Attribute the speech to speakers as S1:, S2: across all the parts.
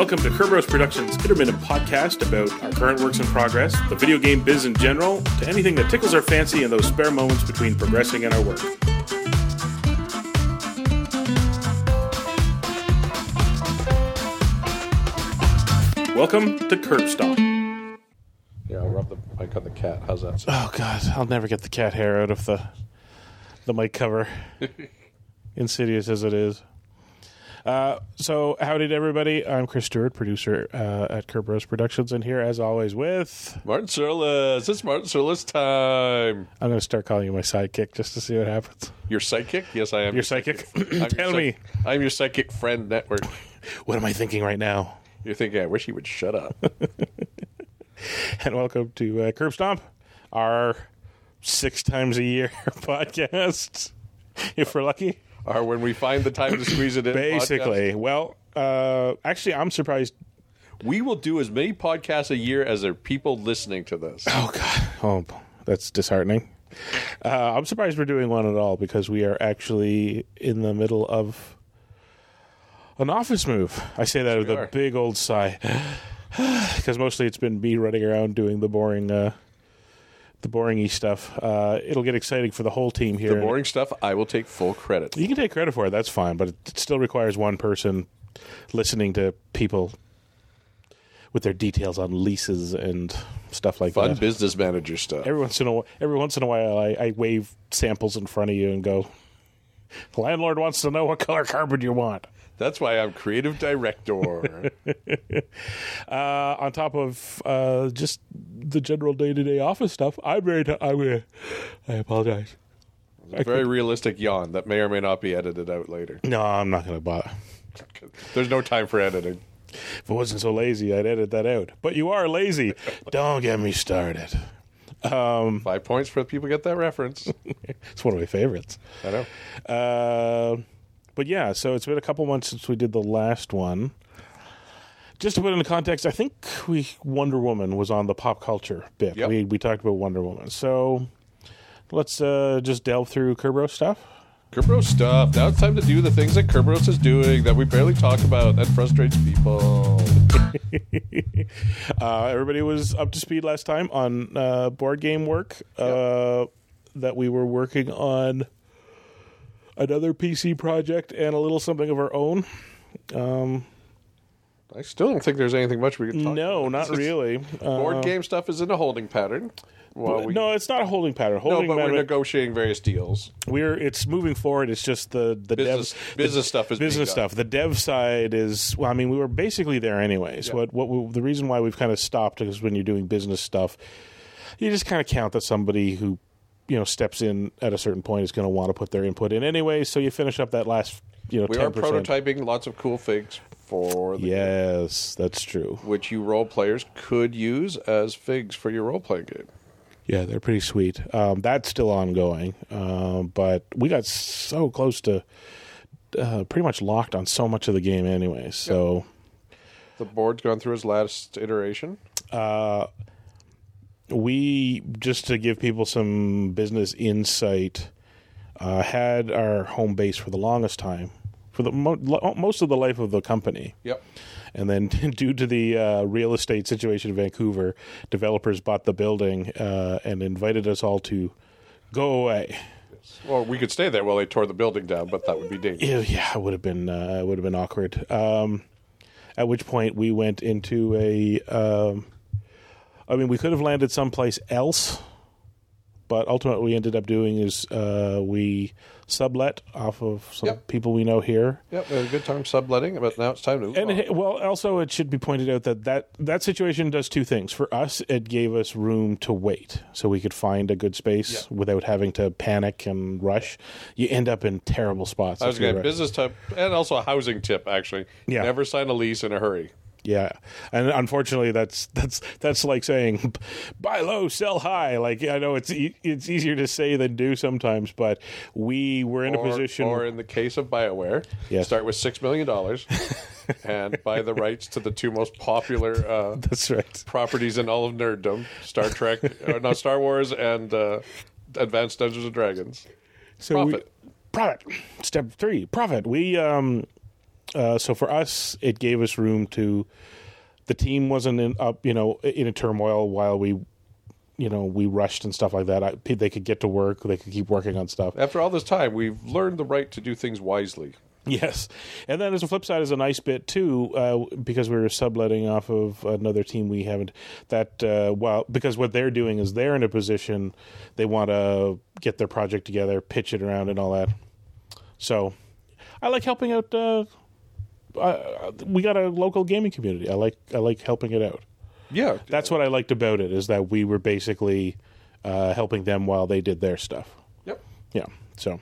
S1: Welcome to Kerberos Productions' intermittent podcast about our current works in progress, the video game biz in general, to anything that tickles our fancy in those spare moments between progressing in our work. Welcome to Curb Stomp.
S2: Yeah, I'll rub the mic on the cat. How's that sound?
S1: Oh, God. I'll never get the cat hair out of the mic cover. Insidious as it is. So, howdy to everybody. I'm Chris Stewart, producer at Kerberos Productions, and here, as always, with...
S2: Martin Surlis. It's Martin Surlis time.
S1: I'm going to start calling you my sidekick just to see what happens.
S2: Your psychic? Yes, I am.
S1: Your psychic?
S2: I'm
S1: Tell me.
S2: I'm your psychic friend network.
S1: What am I thinking right now?
S2: You're thinking, I wish he would shut up.
S1: And welcome to Curb Stomp, our 6 times a year podcast, if we're lucky.
S2: Or when we find the time to squeeze it in.
S1: Basically.
S2: Podcast.
S1: Well, actually, I'm surprised.
S2: We will do as many podcasts a year as there are people listening to this.
S1: Oh, God. Oh, that's disheartening. I'm surprised we're doing one at all because we are actually in the middle of an office move. I say that with a big old sigh. Because mostly it's been me running around doing the boring-y stuff. It'll get exciting for the whole team here.
S2: The boring stuff, I will take full credit.
S1: You can take credit for it. That's fine. But it still requires one person listening to people with their details on leases and stuff like that.
S2: Fun business manager stuff.
S1: Every once in a while, I wave samples in front of you and go, the landlord wants to know what color carpet you want.
S2: That's why I'm creative director.
S1: On top of just the general day-to-day office stuff, I apologize.
S2: A very realistic yawn that may or may not be edited out later.
S1: No, I'm not going to bother.
S2: There's no time for editing.
S1: If I wasn't so lazy, I'd edit that out. But you are lazy. Don't get me started.
S2: 5 points for the people who get that reference.
S1: It's one of my favorites.
S2: I know.
S1: But yeah, so it's been a couple months since we did the last one. Just to put it into context, I think Wonder Woman was on the pop culture bit.
S2: Yep.
S1: We talked about Wonder Woman. So let's just delve through Kerberos stuff.
S2: Kerberos stuff. Now it's time to do the things that Kerberos is doing that we barely talk about. That frustrates people.
S1: Everybody was up to speed last time on board game work that we were working on. Another PC project and a little something of our own.
S2: I still don't think there's anything much we can talk about.
S1: No, not really.
S2: Board game stuff is in a holding pattern.
S1: No, it's not a holding pattern.
S2: We're negotiating various deals.
S1: It's moving forward. It's just the
S2: business stuff is
S1: business stuff. The dev side is. Well, I mean, we were basically there anyways.
S2: Yeah.
S1: The reason why we've kind of stopped is when you're doing business stuff, you just kind of count that somebody who steps in at a certain point is going to want to put their input in anyway. So you finish up that last 10%.
S2: We are prototyping lots of cool figs for the game,
S1: that's true.
S2: which you role players could use as figs for your role playing game.
S1: Yeah, they're pretty sweet. That's still ongoing, but we got so close to pretty much locked on so much of the game anyway. So
S2: the board's gone through its last iteration.
S1: We, just to give people some business insight, had our home base for the longest time, for the most of the life of the company.
S2: Yep.
S1: And then due to the real estate situation in Vancouver, developers bought the building and invited us all to go away.
S2: Yes. Well, we could stay there while they tore the building down, but that would be dangerous.
S1: Yeah, it would have been awkward. At which point we went into we could have landed someplace else, but ultimately what we ended up doing is we sublet off of some people we know here.
S2: Yep, we had a good time subletting, but now it's time to move on.
S1: Also, it should be pointed out that situation does two things. For us, it gave us room to wait, so we could find a good space without having to panic and rush. You end up in terrible spots.
S2: I was going to business tip, and also a housing tip, actually.
S1: Yeah.
S2: Never sign a lease in a hurry.
S1: Yeah, and unfortunately, that's like saying buy low, sell high. Like, I know it's easier to say than do sometimes, but we were in a position.
S2: Or in the case of BioWare, start with $6 million and buy the rights to the two most popular
S1: that's right.
S2: properties in all of nerddom: Star Wars and Advanced Dungeons and Dragons.
S1: So
S2: profit.
S1: Step 3, profit. We So for us, it gave us room to. The team wasn't in a turmoil while we rushed and stuff like that. They could get to work. They could keep working on stuff.
S2: After all this time, we've learned the right to do things wisely.
S1: Yes. And then as a flip side is a nice bit too, because we were subletting off of another team we haven't because what they're doing is they're in a position they want to get their project together, pitch it around and all that. So I like helping out. We got a local gaming community. I like helping it out.
S2: Yeah.
S1: That's what I liked about it, is that we were basically helping them while they did their stuff.
S2: Yep.
S1: Yeah. So,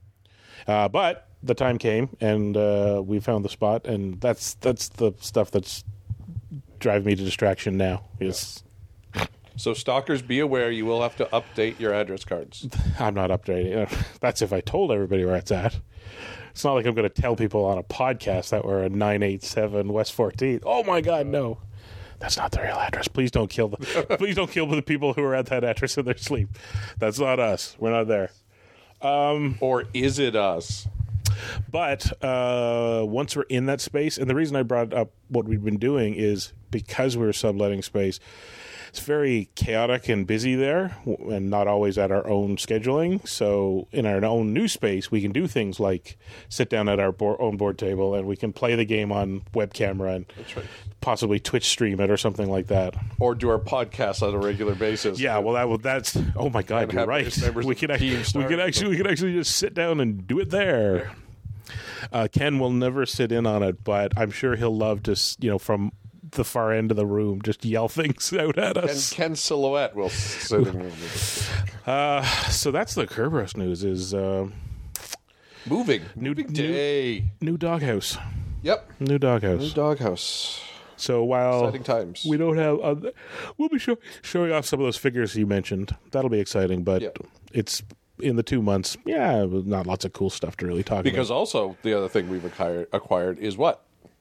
S1: but the time came, and we found the spot, and that's the stuff that's driving me to distraction now. Is
S2: So, stalkers, be aware you will have to update your address cards.
S1: I'm not updating. That's if I told everybody where it's at. It's not like I'm going to tell people on a podcast that we're at 987 West 14th. Oh my God, no. That's not the real address. Please don't kill the people who are at that address in their sleep. That's not us. We're not there.
S2: Or is it us?
S1: But once we're in that space, and the reason I brought up what we've been doing is because we're subletting space, it's very chaotic and busy there, and not always at our own scheduling. So in our own new space, we can do things like sit down at our own board table, and we can play the game on web camera and possibly Twitch stream it or something like that.
S2: Or do our podcast on a regular basis.
S1: Yeah, well, that's oh my God, you're right. We could actually just sit down and do it there. Ken will never sit in on it, but I'm sure he'll love to, from the far end of the room, just yell things out at us.
S2: And Ken Silhouette will sit in.
S1: So that's the Kerberos news. Is
S2: moving day.
S1: New doghouse.
S2: Yep,
S1: new doghouse.
S2: New doghouse.
S1: So while
S2: exciting times,
S1: we don't have, we'll be showing off some of those figures you mentioned. That'll be exciting, but it's in the 2 months. Yeah, not lots of cool stuff to really talk about.
S2: Because also the other thing we've acquired is what?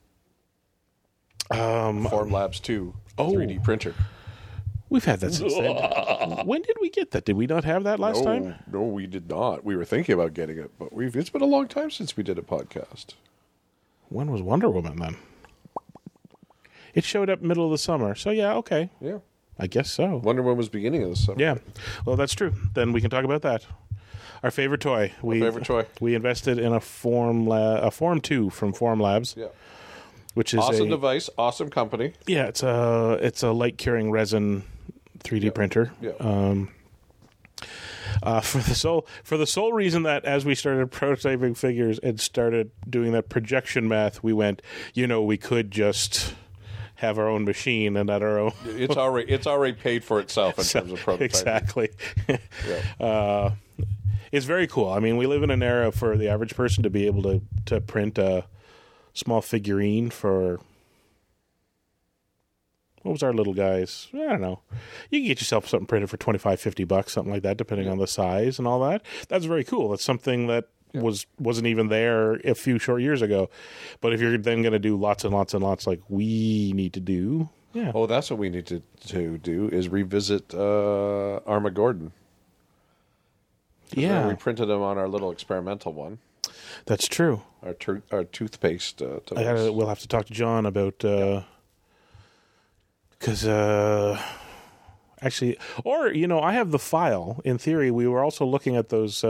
S2: Formlabs 2 3D printer.
S1: We've had that since then. When did we get that? Did we not have that last time?
S2: No, we did not. We were thinking about getting it, but it's been a long time since we did a podcast.
S1: When was Wonder Woman then? It showed up middle of the summer. So yeah, okay.
S2: Yeah.
S1: I guess so.
S2: Wonder Woman was beginning of the summer.
S1: Yeah. Well, that's true. Then we can talk about that. Our favorite toy. We invested in a Form 2 from Formlabs.
S2: Yeah.
S1: Which is
S2: awesome device, awesome company.
S1: Yeah, it's a light curing resin 3D printer.
S2: Yeah.
S1: For the sole reason that as we started prototyping figures and started doing that projection math, we went, we could just have our own machine and at our own.
S2: It's already paid for itself in terms of prototyping.
S1: Exactly. It's very cool. I mean, we live in an era for the average person to be able to print a small figurine for, what was our little guys? I don't know. You can get yourself something printed for $25-$50, something like that, depending on the size and all that. That's very cool. That's something that wasn't even there a few short years ago. But if you're then going to do lots and lots and lots like we need to do, yeah.
S2: Oh, that's what we need to do is revisit Armageddon.
S1: Yeah.
S2: We printed them on our little experimental one.
S1: That's true.
S2: Our toothpaste.
S1: We'll have to talk to John about because actually, or I have the file. In theory, we were also looking at those.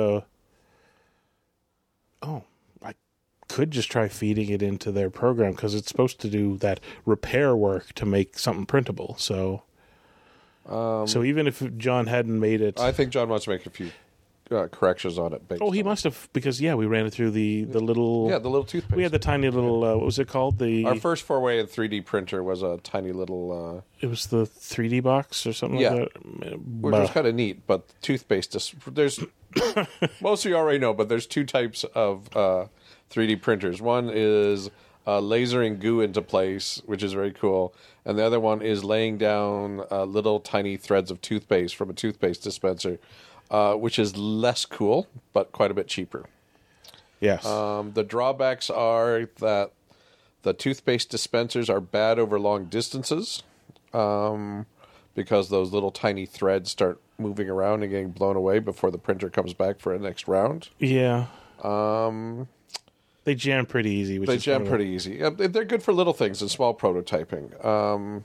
S1: I could just try feeding it into their program because it's supposed to do that repair work to make something printable. So, so even if John hadn't made it,
S2: I think John wants to make a few corrections on it.
S1: He must have, because we ran it through the little
S2: the little toothpaste.
S1: We had the tiny little what was it called?
S2: Our first foray in 3D printer was a tiny little.
S1: It was the 3D box or something like that.
S2: Which was kind of neat, but toothpaste. There's most of you already know, but there's two types of 3D printers. One is lasering goo into place, which is very cool, and the other one is laying down little tiny threads of toothpaste from a toothpaste dispenser. Which is less cool, but quite a bit cheaper.
S1: Yes.
S2: The drawbacks are that the toothpaste dispensers are bad over long distances because those little tiny threads start moving around and getting blown away before the printer comes back for a next round.
S1: Yeah. They jam pretty easy.
S2: They jam pretty easy. They're good for little things and small prototyping.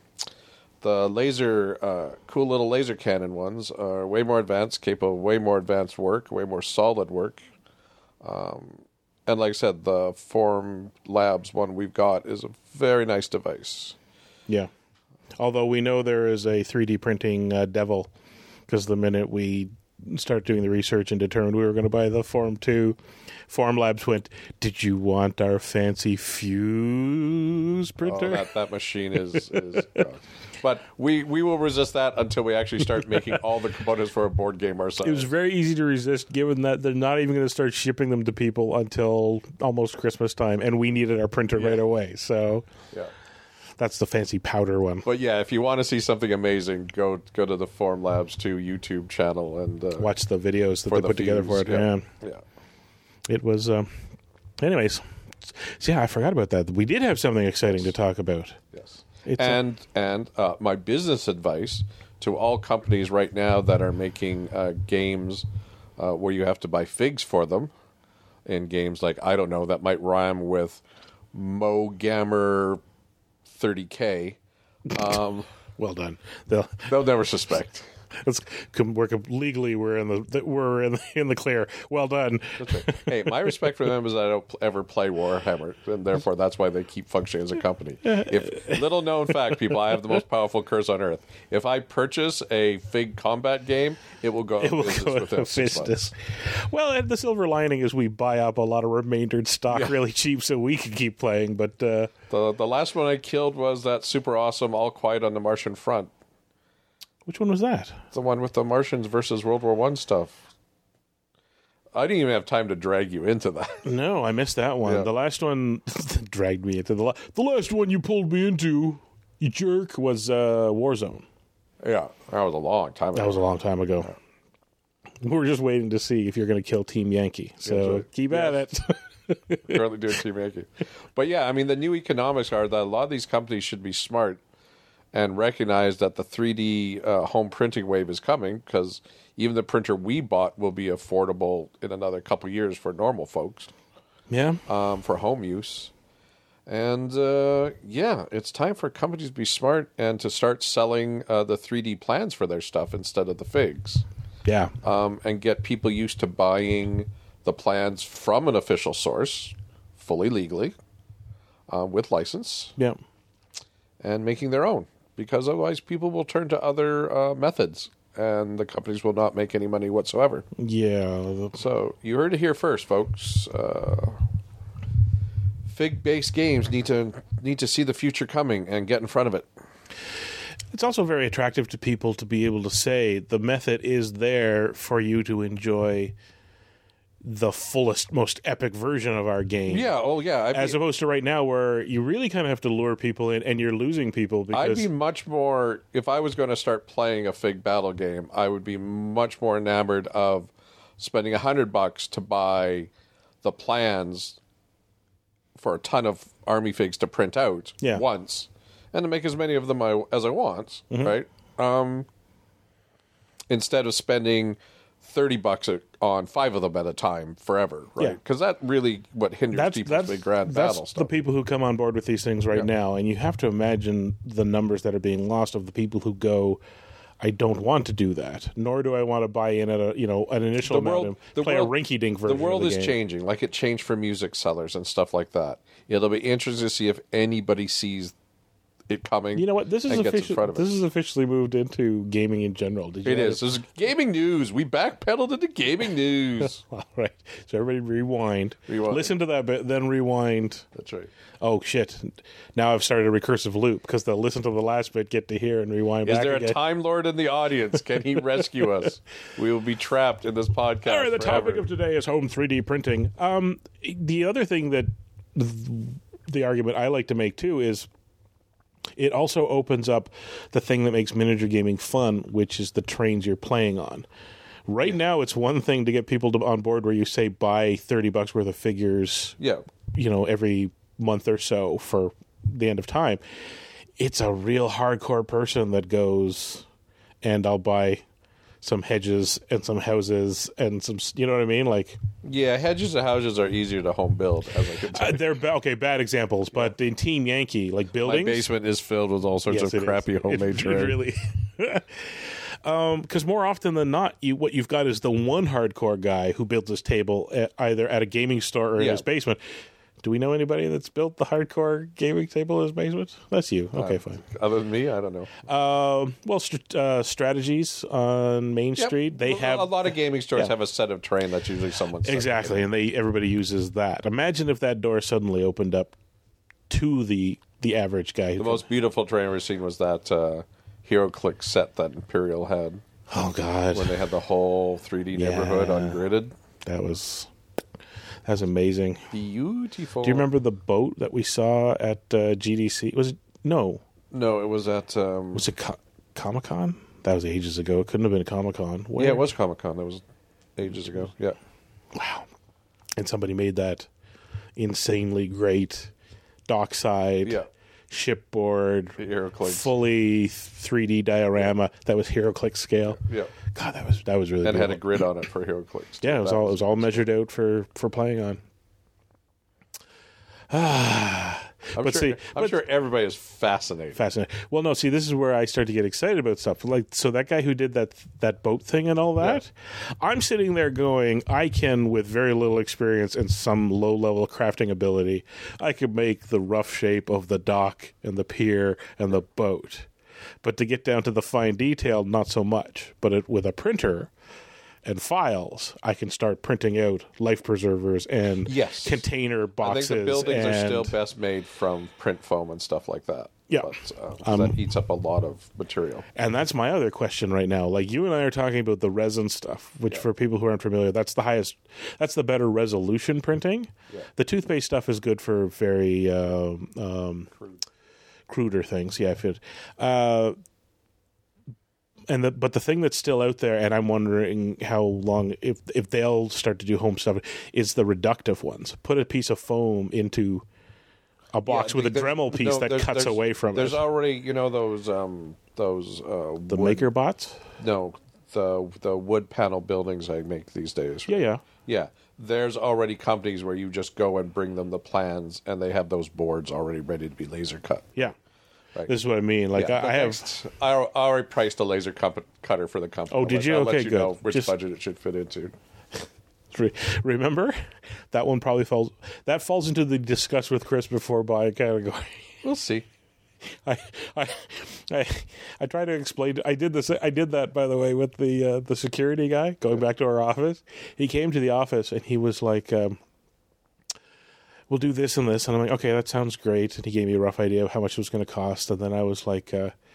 S2: The cool little laser cannon ones are way more advanced, capable of way more advanced work, way more solid work. And like I said, the Form Labs one we've got is a very nice device.
S1: Yeah. Although we know there is a 3D printing devil, because the minute we start doing the research and determined we were going to buy the Form 2, Form Labs went, "Did you want our fancy fuse printer?"
S2: Oh, that machine is but we will resist that until we actually start making all the components for a board game ourselves.
S1: It was very easy to resist, given that they're not even going to start shipping them to people until almost Christmas time, and we needed our printer right away. So that's the fancy powder one.
S2: But yeah, if you want to see something amazing, go to the Form Labs 2 YouTube channel and
S1: watch the videos that they put together for it. Yeah. It was, anyways. So yeah, I forgot about that. We did have something exciting to talk about.
S2: Yes. And my business advice to all companies right now that are making games where you have to buy figs for them, in games like, I don't know, that might rhyme with Mogammer 30K.
S1: Well done.
S2: They'll never suspect.
S1: Let's work legally. We're in the clear. Well done.
S2: That's right. Hey, my respect for them is that I don't ever play Warhammer, and therefore that's why they keep functioning as a company. If little known fact, people, I have the most powerful curse on earth. If I purchase a Fig combat game, it will go. It will go within 6 months.
S1: Well, and the silver lining is we buy up a lot of remaindered stock really cheap, so we can keep playing. But
S2: the last one I killed was that super awesome All Quiet on the Martian Front.
S1: Which one was that?
S2: The one with the Martians versus World War I stuff. I didn't even have time to drag you into that.
S1: No, I missed that one. Yeah. The last one dragged me into the last one you pulled me into, you jerk, was Warzone.
S2: Yeah, that was a long time ago.
S1: Yeah. We're just waiting to see if you're going to kill Team Yankee. So keep at it.
S2: Currently doing Team Yankee. But yeah, I mean, the new economics are that a lot of these companies should be smart and recognize that the 3D home printing wave is coming, because even the printer we bought will be affordable in another couple years for normal folks.
S1: Yeah.
S2: For home use. And it's time for companies to be smart and to start selling the 3D plans for their stuff instead of the figs.
S1: Yeah.
S2: And get people used to buying the plans from an official source, fully legally, with license.
S1: Yeah.
S2: And making their own. Because otherwise people will turn to other methods, and the companies will not make any money whatsoever.
S1: Yeah.
S2: So you heard it here first, folks. Fig-based games need to see the future coming and get in front of it.
S1: It's also very attractive to people to be able to say the method is there for you to enjoy the fullest, most epic version of our game.
S2: Yeah,
S1: as opposed to right now where you really kind of have to lure people in and you're losing people. Because
S2: I'd be much more, if I was going to start playing a Fig battle game, I would be much more enamored of spending $100 to buy the plans for a ton of army figs to print out once, and to make as many of them as I want, right? Instead of spending $30 on 5 of them at a time forever, right? Because that's really what hinders people's big grand battle stuff.
S1: That's the people who come on board with these things right now, and you have to imagine the numbers that are being lost of the people who go, I don't want to do that, nor do I want to buy in at an initial amount and play a rinky-dink version.
S2: The world
S1: of the
S2: is changing, like it changed for music sellers and stuff like that. It'll be interesting to see if anybody sees it coming.
S1: You know what? This is officially moved into gaming in general. Did you
S2: it is. This is gaming news. We backpedaled into gaming news.
S1: All right. So everybody rewind. Listen to that bit, then rewind.
S2: That's right.
S1: Oh, shit. Now I've started a recursive loop because they'll listen to the last bit, get to here, and rewind back again.
S2: Is there a Time Lord in the audience? Can he rescue us? We will be trapped in this podcast.
S1: All right, the
S2: forever.
S1: topic of today is home 3D printing. The other thing that the argument I like to make, too, is it also opens up the thing that makes miniature gaming fun, which is the trains you're playing on. Right now, it's one thing to get people on board where you say buy $30 worth of figures, every month or so for the end of time. It's a real hardcore person that goes, and I'll buy some hedges and some houses and some, you know what I mean? Like,
S2: Yeah, hedges and houses are easier to home build, as I can tell you.
S1: they're okay, bad examples, but in Team Yankee, like
S2: My
S1: buildings,
S2: basement is filled with all sorts
S1: yes,
S2: of
S1: it
S2: crappy
S1: is.
S2: homemade
S1: It
S2: terrain.
S1: really. Because more often than not, what you've got is the one hardcore guy who builds his table either at a gaming store or in
S2: Yeah.
S1: his basement. Do we know anybody that's built the hardcore gaming table in his basement? That's you. Okay, fine.
S2: Other than me, I don't know.
S1: Strategies on Main
S2: Yep.
S1: Street, they
S2: Well,
S1: have
S2: a lot of gaming stores
S1: Yeah.
S2: have a set of terrain that's usually someone's set.
S1: exactly, and everybody uses that. Imagine if that door suddenly opened up to the average guy.
S2: The most beautiful terrain I've ever seen was that HeroClix set that Imperial had,
S1: Oh God,
S2: when they had the whole 3D neighborhood ungridded.
S1: that was amazing.
S2: Beautiful.
S1: Do you remember the boat that we saw at GDC? Was it no?
S2: No, it was at.
S1: Was it Comic Con? That was ages ago. It couldn't have been Comic Con.
S2: Yeah, it was Comic Con. That was ages ago. Yeah.
S1: Wow. And somebody made that insanely great dockside
S2: Yeah.
S1: shipboard,
S2: The HeroClix.
S1: fully 3D diorama that was HeroClix scale.
S2: Yeah.
S1: God, that was really
S2: And
S1: beautiful.
S2: had a grid on it for HeroClix.
S1: Yeah, it was all measured out for playing on.
S2: I'm sure everybody is fascinated.
S1: Fascinating. Well, no, see, this is where I start to get excited about stuff. Like, so that guy who did that boat thing and all that, I'm sitting there going, I can, with very little experience and some low-level crafting ability, I could make the rough shape of the dock and the pier and the boat. But to get down to the fine detail, not so much. But with a printer and files, I can start printing out life preservers and
S2: Yes.
S1: container
S2: I
S1: boxes.
S2: think the buildings are
S1: and-
S2: still best made from print foam and stuff like that.
S1: Yeah.
S2: But, that eats up a lot of material.
S1: And that's my other question right now. Like, you and I are talking about the resin stuff, which for people who aren't familiar, that's the better resolution printing.
S2: Yeah.
S1: The toothpaste stuff is good for very cruder things. Yeah, if it. But the thing that's still out there, and I'm wondering how long, if they'll start to do home stuff, is the reductive ones. Put a piece of foam into a box with a Dremel piece that cuts away from
S2: There's
S1: it.
S2: already, those
S1: The Maker Bots?
S2: No, the wood panel buildings I make these days.
S1: Yeah.
S2: Yeah. There's already companies where you just go and bring them the plans, and they have those boards already ready to be laser cut.
S1: Yeah.
S2: Right.
S1: This is what I mean. Like,
S2: Yeah, I already priced a laser cutter for the company.
S1: Oh, did you?
S2: I'll
S1: Okay,
S2: let you
S1: good.
S2: know which
S1: Just-
S2: budget it should fit into.
S1: Remember, that one probably falls into the discuss with Chris before buy category.
S2: We'll see.
S1: I try to explain. I did that, by the way, with the security guy going back to our office. He came to the office and he was like, we'll do this and this. And I'm like, okay, that sounds great. And he gave me a rough idea of how much it was going to cost. And then I was like,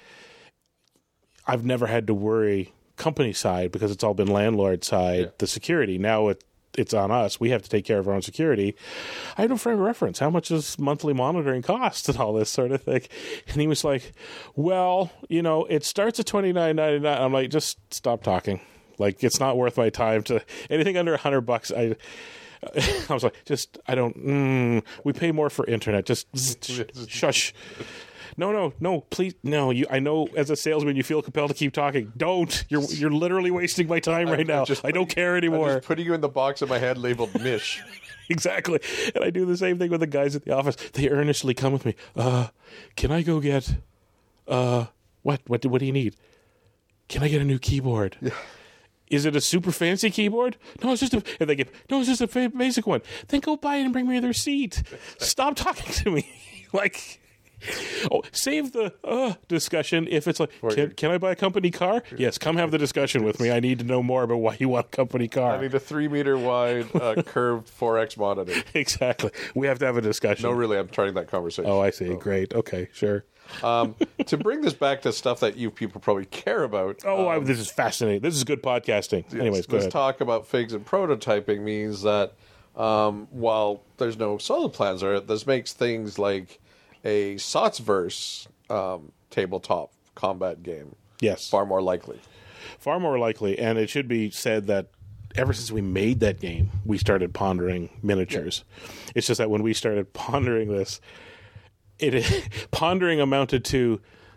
S1: I've never had to worry company side because it's all been landlord side, the security. Now it's on us. We have to take care of our own security. I had no frame of reference. How much does monthly monitoring cost and all this sort of thing? And he was like, well, it starts at $29.99. I'm like, just stop talking. Like, it's not worth my time to anything under $100. I was like, we pay more for internet. Just shush. No, please. No, I know as a salesman, you feel compelled to keep talking. Don't. You're literally wasting my time right now. I don't care anymore.
S2: I'm just putting you in the box in my head labeled Mish.
S1: Exactly. And I do the same thing with the guys at the office. They earnestly come with me. Can I go get, what do you need? Can I get a new keyboard? Yeah. Is it a super fancy keyboard? No, it's just a basic one. Then go buy it and bring me the receipt. Stop talking to me. Like, save the discussion if it's like, can I buy a company car? Yes, come have the discussion with me. I need to know more about why you want a company car.
S2: I need a 3-meter wide curved 4X monitor.
S1: Exactly. We have to have a discussion.
S2: No, really, I'm trying that conversation.
S1: Oh, I see. Great. Okay, sure.
S2: To bring this back to stuff that you people probably care about.
S1: This is fascinating. This is good podcasting. Anyways, go
S2: let's
S1: ahead.
S2: talk about figs and prototyping means that while there's no solid plans there, this makes things like a Sotsverse tabletop combat game
S1: Yes.
S2: far more likely.
S1: Far more likely. And it should be said that ever since we made that game, we started pondering miniatures. Yeah. It's just that when we started pondering this, pondering amounted to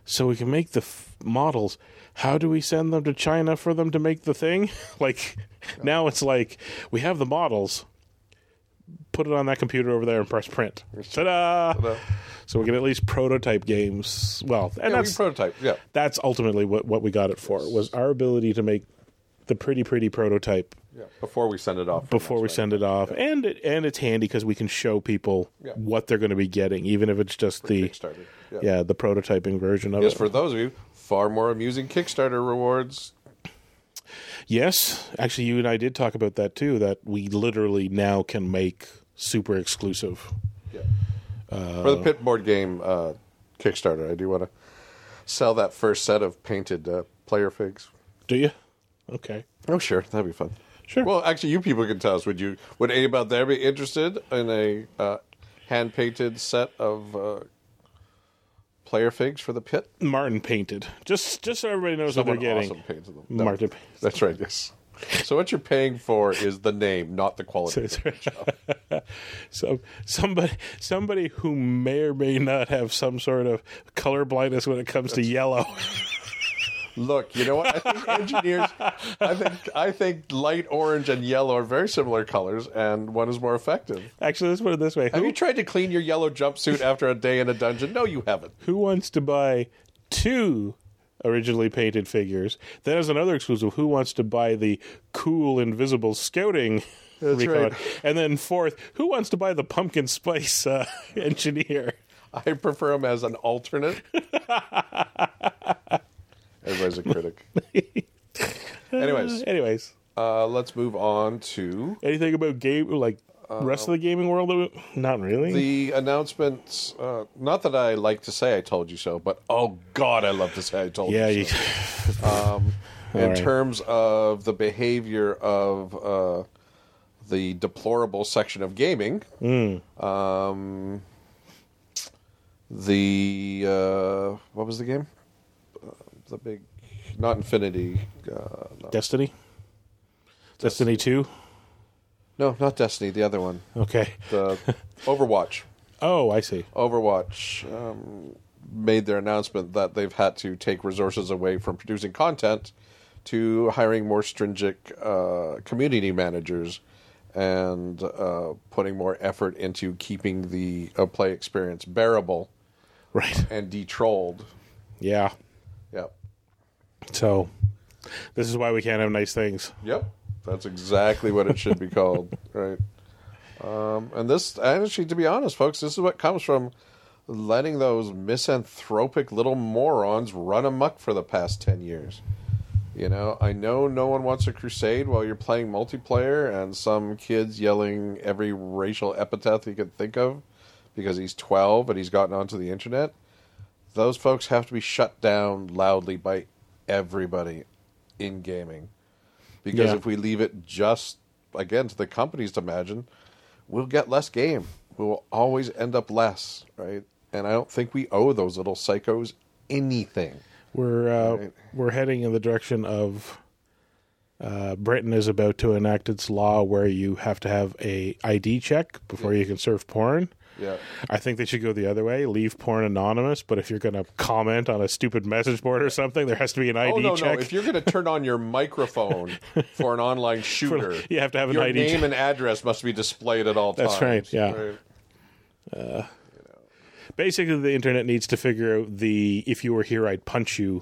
S1: so we can make the models. How do we send them to China for them to make the thing? Like, now it's like, we have the models, put it on that computer over there and press print. Ta-da! Ta-da. So we can at least prototype games. Well, and
S2: we prototype,
S1: that's ultimately what we got it for, was our ability to make the pretty prototype.
S2: Yeah, before we send it off.
S1: And it's handy because we can show people what they're going to be getting, even if it's just the prototyping version of it.
S2: Yes, for those of you, far more amusing Kickstarter rewards.
S1: Yes, actually, you and I did talk about that too. That we literally now can make super exclusive.
S2: Yeah. For the Pit board game Kickstarter, I do want to sell that first set of painted player figs.
S1: Do you? Okay.
S2: Oh, sure, that'd be fun.
S1: Sure.
S2: Well, actually, you people can tell us. Would anybody out there be interested in a hand-painted set of player figs for the Pit?
S1: Martin painted. Just so everybody knows what they're getting.
S2: Awesome painted them.
S1: No, Martin.
S2: That's right. Yes. So what you're paying for is the name, not the quality. Of the job.
S1: So somebody who may or may not have some sort of color blindness when it comes to yellow.
S2: Look, you know what? I think engineers. I think light orange and yellow are very similar colors, and one is more effective.
S1: Actually, let's put it this way:
S2: have you tried to clean your yellow jumpsuit after a day in a dungeon? No, you haven't.
S1: Who wants to buy 2 originally painted figures? Then, as another exclusive, who wants to buy the cool invisible scouting?
S2: That's right.
S1: And then 4th, who wants to buy the pumpkin spice engineer?
S2: I prefer him as an alternate. Everybody's a critic.
S1: Anyways,
S2: let's move on to
S1: anything about rest of the gaming world. Not really.
S2: The announcements. Not that I like to say I told you so, but oh god, I love to say I told you so. In terms of the behavior of the deplorable section of gaming, what was the game? The big, not Infinity. No.
S1: Destiny? Destiny 2?
S2: No, not Destiny. The other one.
S1: Okay.
S2: The Overwatch.
S1: Oh, I see.
S2: Overwatch made their announcement that they've had to take resources away from producing content to hiring more stringent community managers and putting more effort into keeping the play experience bearable,
S1: right,
S2: and de-trolled.
S1: Yeah.
S2: Yep.
S1: So, this is why we can't have nice things.
S2: Yep. That's exactly what it should be called, right? And this, actually, to be honest, folks, this is what comes from letting those misanthropic little morons run amok for the past 10 years. You know, I know no one wants a crusade while you're playing multiplayer and some kid's yelling every racial epithet he could think of because he's 12 and he's gotten onto the internet. Those folks have to be shut down loudly by everybody in gaming. Because if we leave it just, again, to the companies to imagine, we'll get less game. We will always end up less, right? And I don't think we owe those little psychos anything.
S1: We're heading in the direction of Britain is about to enact its law where you have to have a ID check before you can surf porn.
S2: Yeah,
S1: I think they should go the other way, leave porn anonymous, but if you're going to comment on a stupid message board or something, there has to be an ID check.
S2: No. If you're going to turn on your microphone for an online shooter,
S1: you have to have an ID check.
S2: Your name and address must be displayed at all times.
S1: That's right, yeah. Right? Basically, the internet needs to figure out if you were here, I'd punch you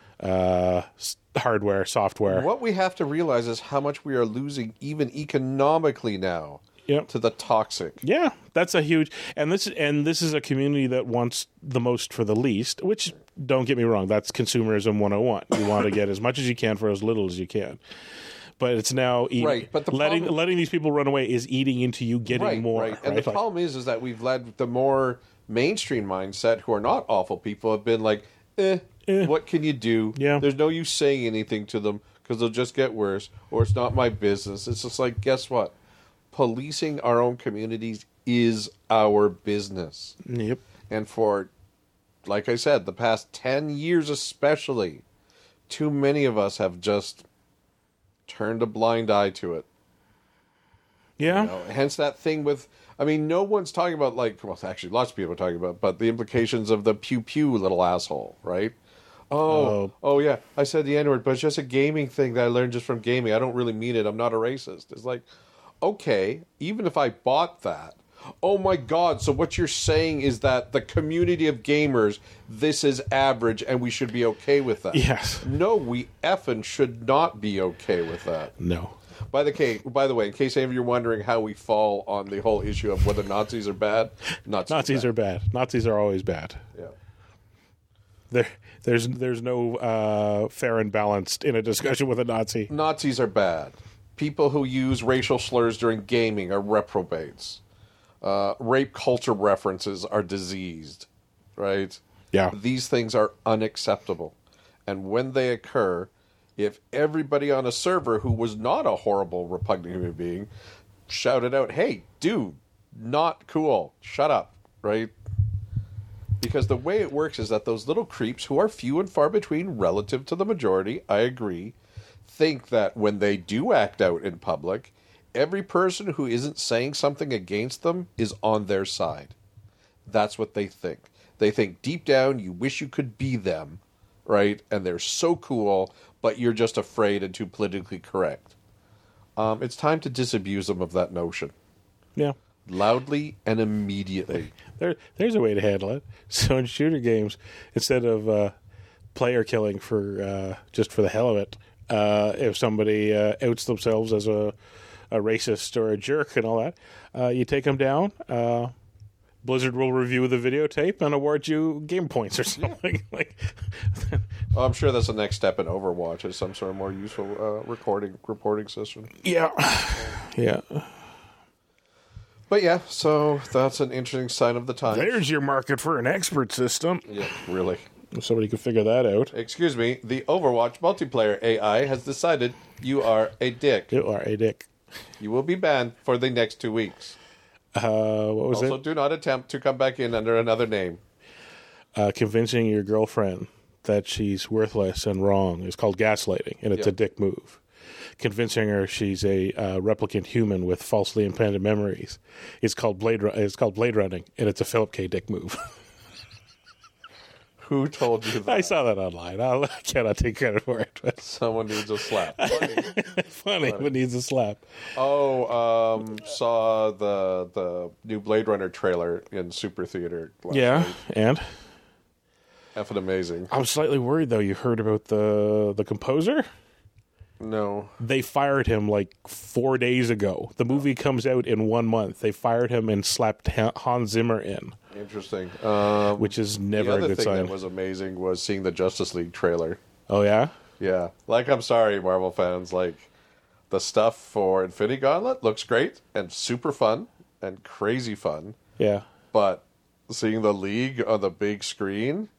S1: hardware, software.
S2: What we have to realize is how much we are losing, even economically now.
S1: Yep.
S2: To the toxic.
S1: Yeah, that's a huge, and this is a community that wants the most for the least, which, don't get me wrong, that's consumerism 101. You want to get as much as you can for as little as you can. But it's now
S2: right. But
S1: letting these people run away is eating into you getting more.
S2: Right. And the problem is that we've led the more mainstream mindset, who are not awful people, have been like, what can you do?
S1: Yeah.
S2: There's no use saying anything to them because they'll just get worse, or it's not my business. It's just like, guess what? Policing our own communities is our business.
S1: Yep.
S2: And for, like I said, the past 10 years especially, too many of us have just turned a blind eye to it.
S1: Yeah.
S2: You know, hence that thing with, I mean, no one's talking about, like, well, actually, lots of people are talking about, but the implications of the pew pew little asshole, right? Oh, yeah, I said the N-word, but it's just a gaming thing that I learned just from gaming. I don't really mean it. I'm not a racist. It's like, okay, even if I bought that, oh my God, so what you're saying is that the community of gamers, this is average and we should be okay with that.
S1: Yes.
S2: No, we effing should not be okay with that.
S1: No.
S2: By the way, in case any of you are wondering how we fall on the whole issue of whether Nazis are bad,
S1: Nazis are bad. Nazis are always bad.
S2: Yeah.
S1: There's no fair and balanced in a discussion with a Nazi.
S2: Nazis are bad. People who use racial slurs during gaming are reprobates. Rape culture references are diseased, right?
S1: Yeah.
S2: These things are unacceptable. And when they occur, if everybody on a server who was not a horrible, repugnant human being shouted out, hey, dude, not cool, shut up, right? Because the way it works is that those little creeps, who are few and far between relative to the majority, I agree, think that when they do act out in public, every person who isn't saying something against them is on their side. That's what they think. They think deep down you wish you could be them, right? And they're so cool, but you're just afraid and too politically correct. It's time to disabuse them of that notion.
S1: Yeah.
S2: Loudly and immediately.
S1: There's a way to handle it. So in shooter games, instead of player killing for just for the hell of it, if somebody outs themselves as a racist or a jerk and all that, you take them down. Blizzard will review the videotape and award you game points or something. Like,
S2: well, I'm sure that's the next step in Overwatch, is some sort of more useful reporting system.
S1: Yeah, yeah.
S2: But yeah, so that's an interesting sign of the times.
S1: There's your market for an expert system.
S2: Yeah, really.
S1: If somebody could figure that out.
S2: Excuse me, the Overwatch multiplayer AI has decided you are a dick.
S1: You are a dick.
S2: You will be banned for the next 2 weeks.
S1: What was
S2: Also,
S1: it?
S2: do not attempt to come back in under another name.
S1: Convincing your girlfriend that she's worthless and wrong is called gaslighting, and it's a dick move. Convincing her she's a replicant human with falsely implanted memories is called blade running, and it's a Philip K. Dick move.
S2: Who told you that?
S1: I saw that online. I cannot take credit for it. But
S2: Someone needs a slap.
S1: funny, but needs a slap.
S2: Saw the new Blade Runner trailer in Super Theater last night.
S1: And
S2: Effing amazing.
S1: I'm slightly worried though. You heard about the composer?
S2: No.
S1: They fired him like 4 days ago. The movie comes out in 1 month. They fired him and slapped Hans Zimmer in.
S2: Interesting.
S1: Which is never a good sign.
S2: The other thing that was amazing was seeing the Justice League trailer.
S1: Oh, yeah?
S2: Yeah. Like, I'm sorry, Marvel fans. Like, the stuff for Infinity Gauntlet looks great and super fun and crazy fun.
S1: Yeah.
S2: But seeing the League on the big screen,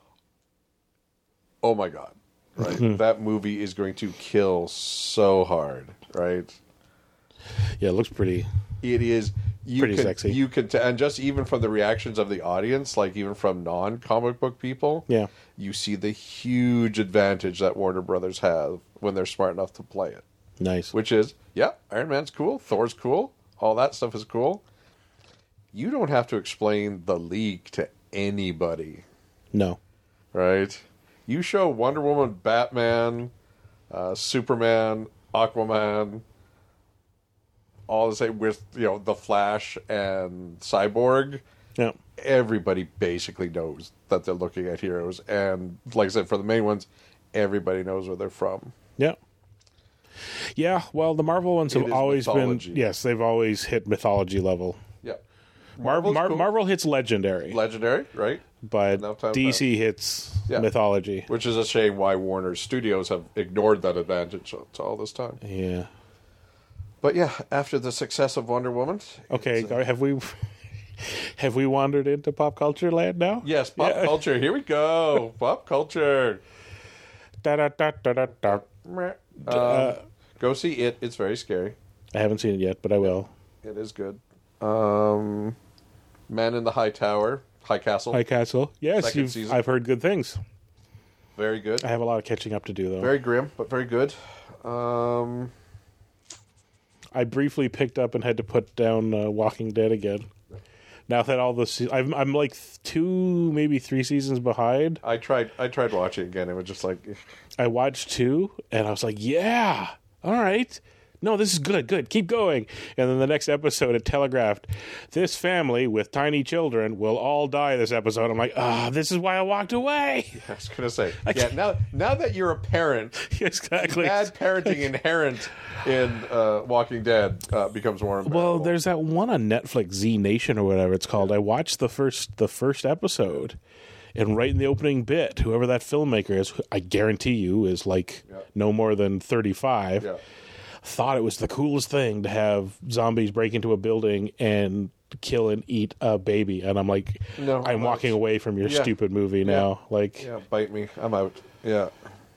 S2: oh my God. Right? That movie is going to kill so hard, right?
S1: Yeah, it looks pretty...
S2: It is...
S1: Pretty sexy.
S2: You can, and just even from the reactions of the audience, like even from non-comic book people, you see the huge advantage that Warner Brothers have when they're smart enough to play it.
S1: Nice.
S2: Which is, Iron Man's cool, Thor's cool, all that stuff is cool. You don't have to explain the League to anybody.
S1: No.
S2: Right? You show Wonder Woman, Batman, Superman, Aquaman, all the same with, the Flash and Cyborg.
S1: Yeah.
S2: Everybody basically knows that they're looking at heroes. And like I said, for the main ones, everybody knows where they're from.
S1: Yeah. Yeah, well, the Marvel ones have always
S2: mythology.
S1: been... Yes, they've always hit mythology level.
S2: Yeah.
S1: Marvel hits legendary.
S2: Legendary, right?
S1: But DC hits mythology.
S2: Which is a shame why Warner Studios have ignored that advantage to all this time.
S1: Yeah.
S2: But yeah, after the success of Wonder Woman...
S1: Okay, have we wandered into pop culture land now?
S2: Yes, pop culture. Here we go. Pop culture.
S1: Da-da-da-da-da-da.
S2: Go see it. It's very scary.
S1: I haven't seen it yet, but I will.
S2: It is good. Man in the High Tower. High Castle.
S1: High Castle. Yes, I've heard good things.
S2: Very good.
S1: I have a lot of catching up to do, though.
S2: Very grim, but very good.
S1: I briefly picked up and had to put down Walking Dead again. Now that all the I'm like 2, maybe 3 seasons behind.
S2: I tried watching it again. It was just like
S1: I watched 2, and I was like, yeah, all right. No, this is good. Keep going. And then the next episode, it telegraphed, this family with tiny children will all die this episode. I'm like, this is why I walked away.
S2: I was going to say, now that you're a parent,
S1: exactly.
S2: Bad parenting inherent in Walking Dead becomes more unbearable.
S1: Well, there's that one on Netflix, Z Nation or whatever it's called. I watched the first episode, and right in the opening bit, whoever that filmmaker is, I guarantee you is like no more than 35. Yeah. Thought it was the coolest thing to have zombies break into a building and kill and eat a baby, and I'm like, no, I'm walking away from your stupid movie now. Like,
S2: bite me, I'm out. Yeah,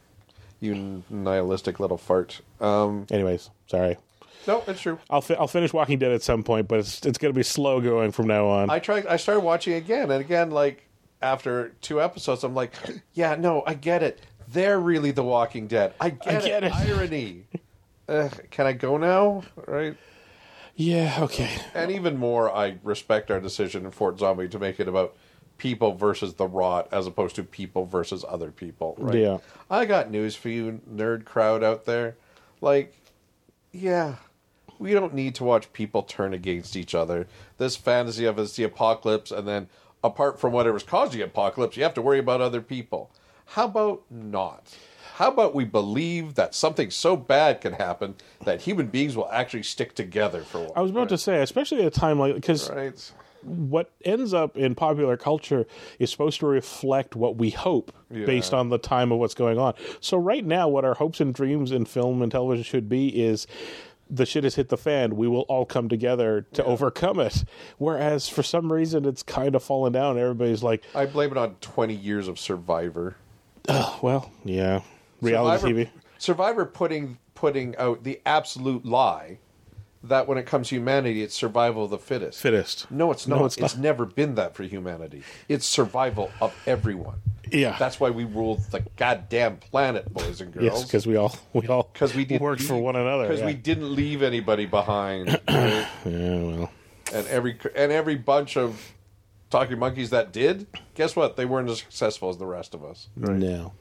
S2: you nihilistic little fart.
S1: Anyways, sorry.
S2: No, it's true.
S1: I'll finish Walking Dead at some point, but it's going to be slow going from now on.
S2: I started watching again, and again, like after 2 episodes, I'm like, yeah, no, I get it. They're really the Walking Dead. I get it. Irony. Can I go now? Right?
S1: Yeah, okay.
S2: And even more, I respect our decision in Fort Zombie to make it about people versus the rot as opposed to people versus other people. Right?
S1: Yeah.
S2: I got news for you, nerd crowd out there. Like, yeah, we don't need to watch people turn against each other. This fantasy of it's the apocalypse, and then apart from whatever's caused the apocalypse, you have to worry about other people. How about not? How about we believe that something so bad can happen that human beings will actually stick together for a while?
S1: I was about to say, especially at a time like... Because what ends up in popular culture is supposed to reflect what we hope based on the time of what's going on. So right now, what our hopes and dreams in film and television should be is... the shit has hit the fan. We will all come together to overcome it. Whereas, for some reason, it's kind of fallen down. Everybody's like...
S2: I blame it on 20 years of Survivor.
S1: Well, yeah. Reality TV.
S2: Survivor putting out the absolute lie that when it comes to humanity, it's survival of the fittest. No, it's not. It's never been that for humanity. It's survival of everyone.
S1: Yeah.
S2: That's why we ruled the goddamn planet, boys and girls.
S1: Yes, because we all worked for one another.
S2: Because we didn't leave anybody behind. Right?
S1: Yeah, well.
S2: And every bunch of talking monkeys that did, guess what? They weren't as successful as the rest of us.
S1: Right? No.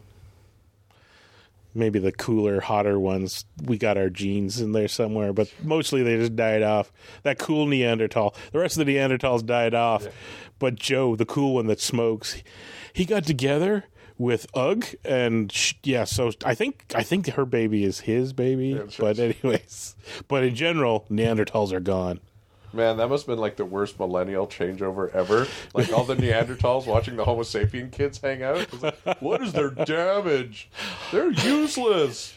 S1: Maybe the cooler, hotter ones, we got our genes in there somewhere, but mostly they just died off. That cool Neanderthal. The rest of the Neanderthals died off. Yeah. But Joe, the cool one that smokes, he got together with Ugg, and so I think her baby is his baby. Yeah, but anyways, but in general, Neanderthals are gone.
S2: Man, that must have been like the worst millennial changeover ever. Like all the Neanderthals watching the Homo sapien kids hang out. It's like, what is their damage? They're useless.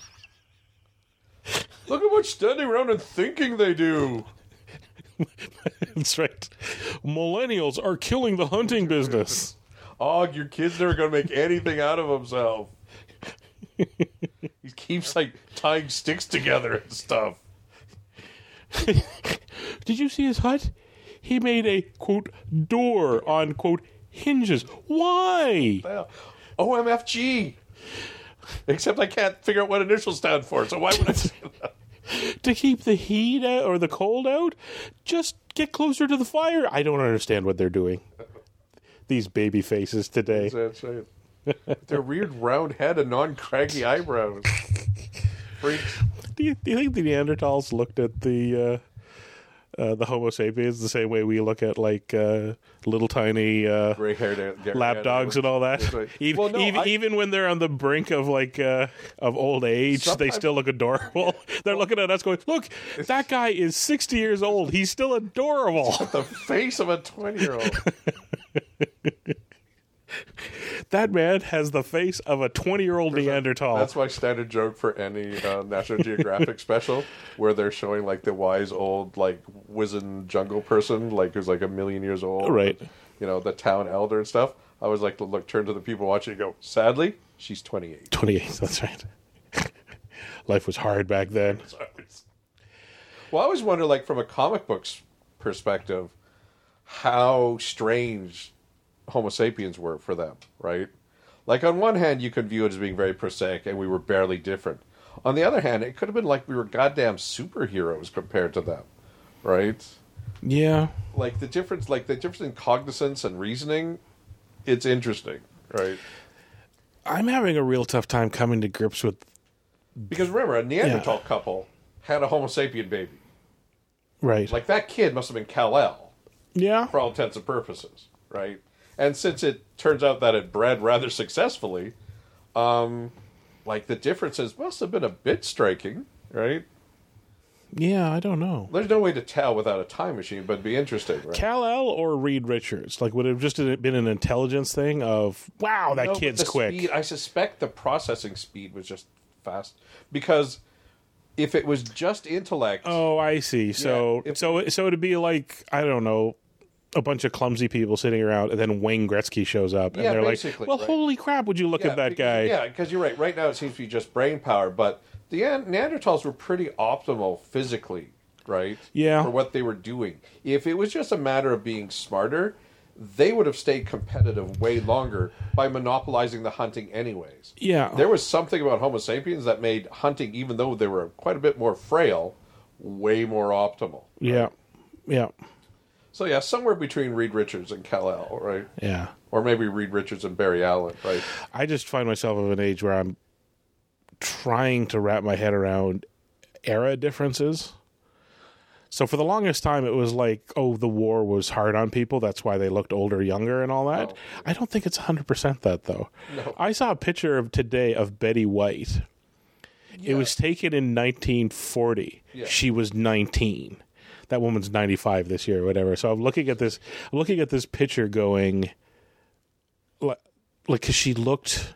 S2: Look at much standing around and thinking they do.
S1: That's right. Millennials are killing the hunting business.
S2: Oh, your kid's never going to make anything out of himself. He keeps like tying sticks together and stuff.
S1: Did you see his hut? He made a, quote, door on, quote, hinges. Why?
S2: OMFG. Except I can't figure out what initials stand for, so why would I say that?
S1: To keep the heat out or the cold out? Just get closer to the fire. I don't understand what they're doing. These baby faces today.
S2: That's it. Their weird round head and non-craggy eyebrows. Freaks.
S1: Do you think the Neanderthals looked at the Homo sapiens the same way we look at like little tiny
S2: gray-haired
S1: lap dogs and all that? Right. Even when they're on the brink of like of old age, they still look adorable. They're looking at us going, "Look, that guy is 60 years old. He's still adorable."
S2: The face of a 20-year-old.
S1: That man has the face of a 20-year-old Neanderthal.
S2: That's my standard joke for any National Geographic special, where they're showing like the wise old like wizened jungle person, like who's like 1,000,000 years old,
S1: right?
S2: You know, the town elder and stuff. I always like to turn to the people watching and go, "Sadly, she's 28."
S1: 28. That's right. Life was hard back then.
S2: Well, I always wonder, like from a comic books perspective, how strange Homo sapiens were for them, right? Like on one hand, you can view it as being very prosaic, and we were barely different. On the other hand, it could have been like we were goddamn superheroes compared to them, right?
S1: Yeah.
S2: Like the difference in cognizance and reasoning, it's interesting, right?
S1: I'm having a real tough time coming to grips with...
S2: Because remember, a Neanderthal couple had a Homo sapien baby.
S1: Right.
S2: Like, that kid must have been Kal-El,
S1: yeah.
S2: for all intents and purposes, right? And since it turns out that it bred rather successfully, like, the differences must have been a bit striking, right?
S1: Yeah, I don't know.
S2: There's no way to tell without a time machine, but it'd be interesting, right?
S1: Kal-El or Reed Richards? Like, would it have just been an intelligence thing of, wow, that kid's quick?
S2: Speed, I suspect the processing speed was just fast. Because if it was just intellect...
S1: Oh, I see. So, so it'd be like, I don't know, a bunch of clumsy people sitting around, and then Wayne Gretzky shows up, and they're like, well,
S2: right.
S1: Holy crap, would you look at that guy?
S2: Yeah, because you're right. Right now it seems to be just brain power, but the Neanderthals were pretty optimal physically, right?
S1: Yeah.
S2: For what they were doing. If it was just a matter of being smarter, they would have stayed competitive way longer by monopolizing the hunting anyways.
S1: Yeah.
S2: There was something about Homo sapiens that made hunting, even though they were quite a bit more frail, way more optimal. Right?
S1: Yeah. Yeah.
S2: So yeah, somewhere between Reed Richards and Kal-El, right?
S1: Yeah.
S2: Or maybe Reed Richards and Barry Allen, right?
S1: I just find myself of an age where I'm trying to wrap my head around era differences. So for the longest time, it was like, oh, the war was hard on people. That's why they looked older, younger, and all that.
S2: Oh.
S1: I don't think it's 100% that, though.
S2: No.
S1: I saw a picture of today of Betty White.
S2: Yeah.
S1: It was taken in 1940.
S2: Yeah.
S1: She was 19. That woman's 95 this year or whatever. So I'm looking at this picture going, like, because she looked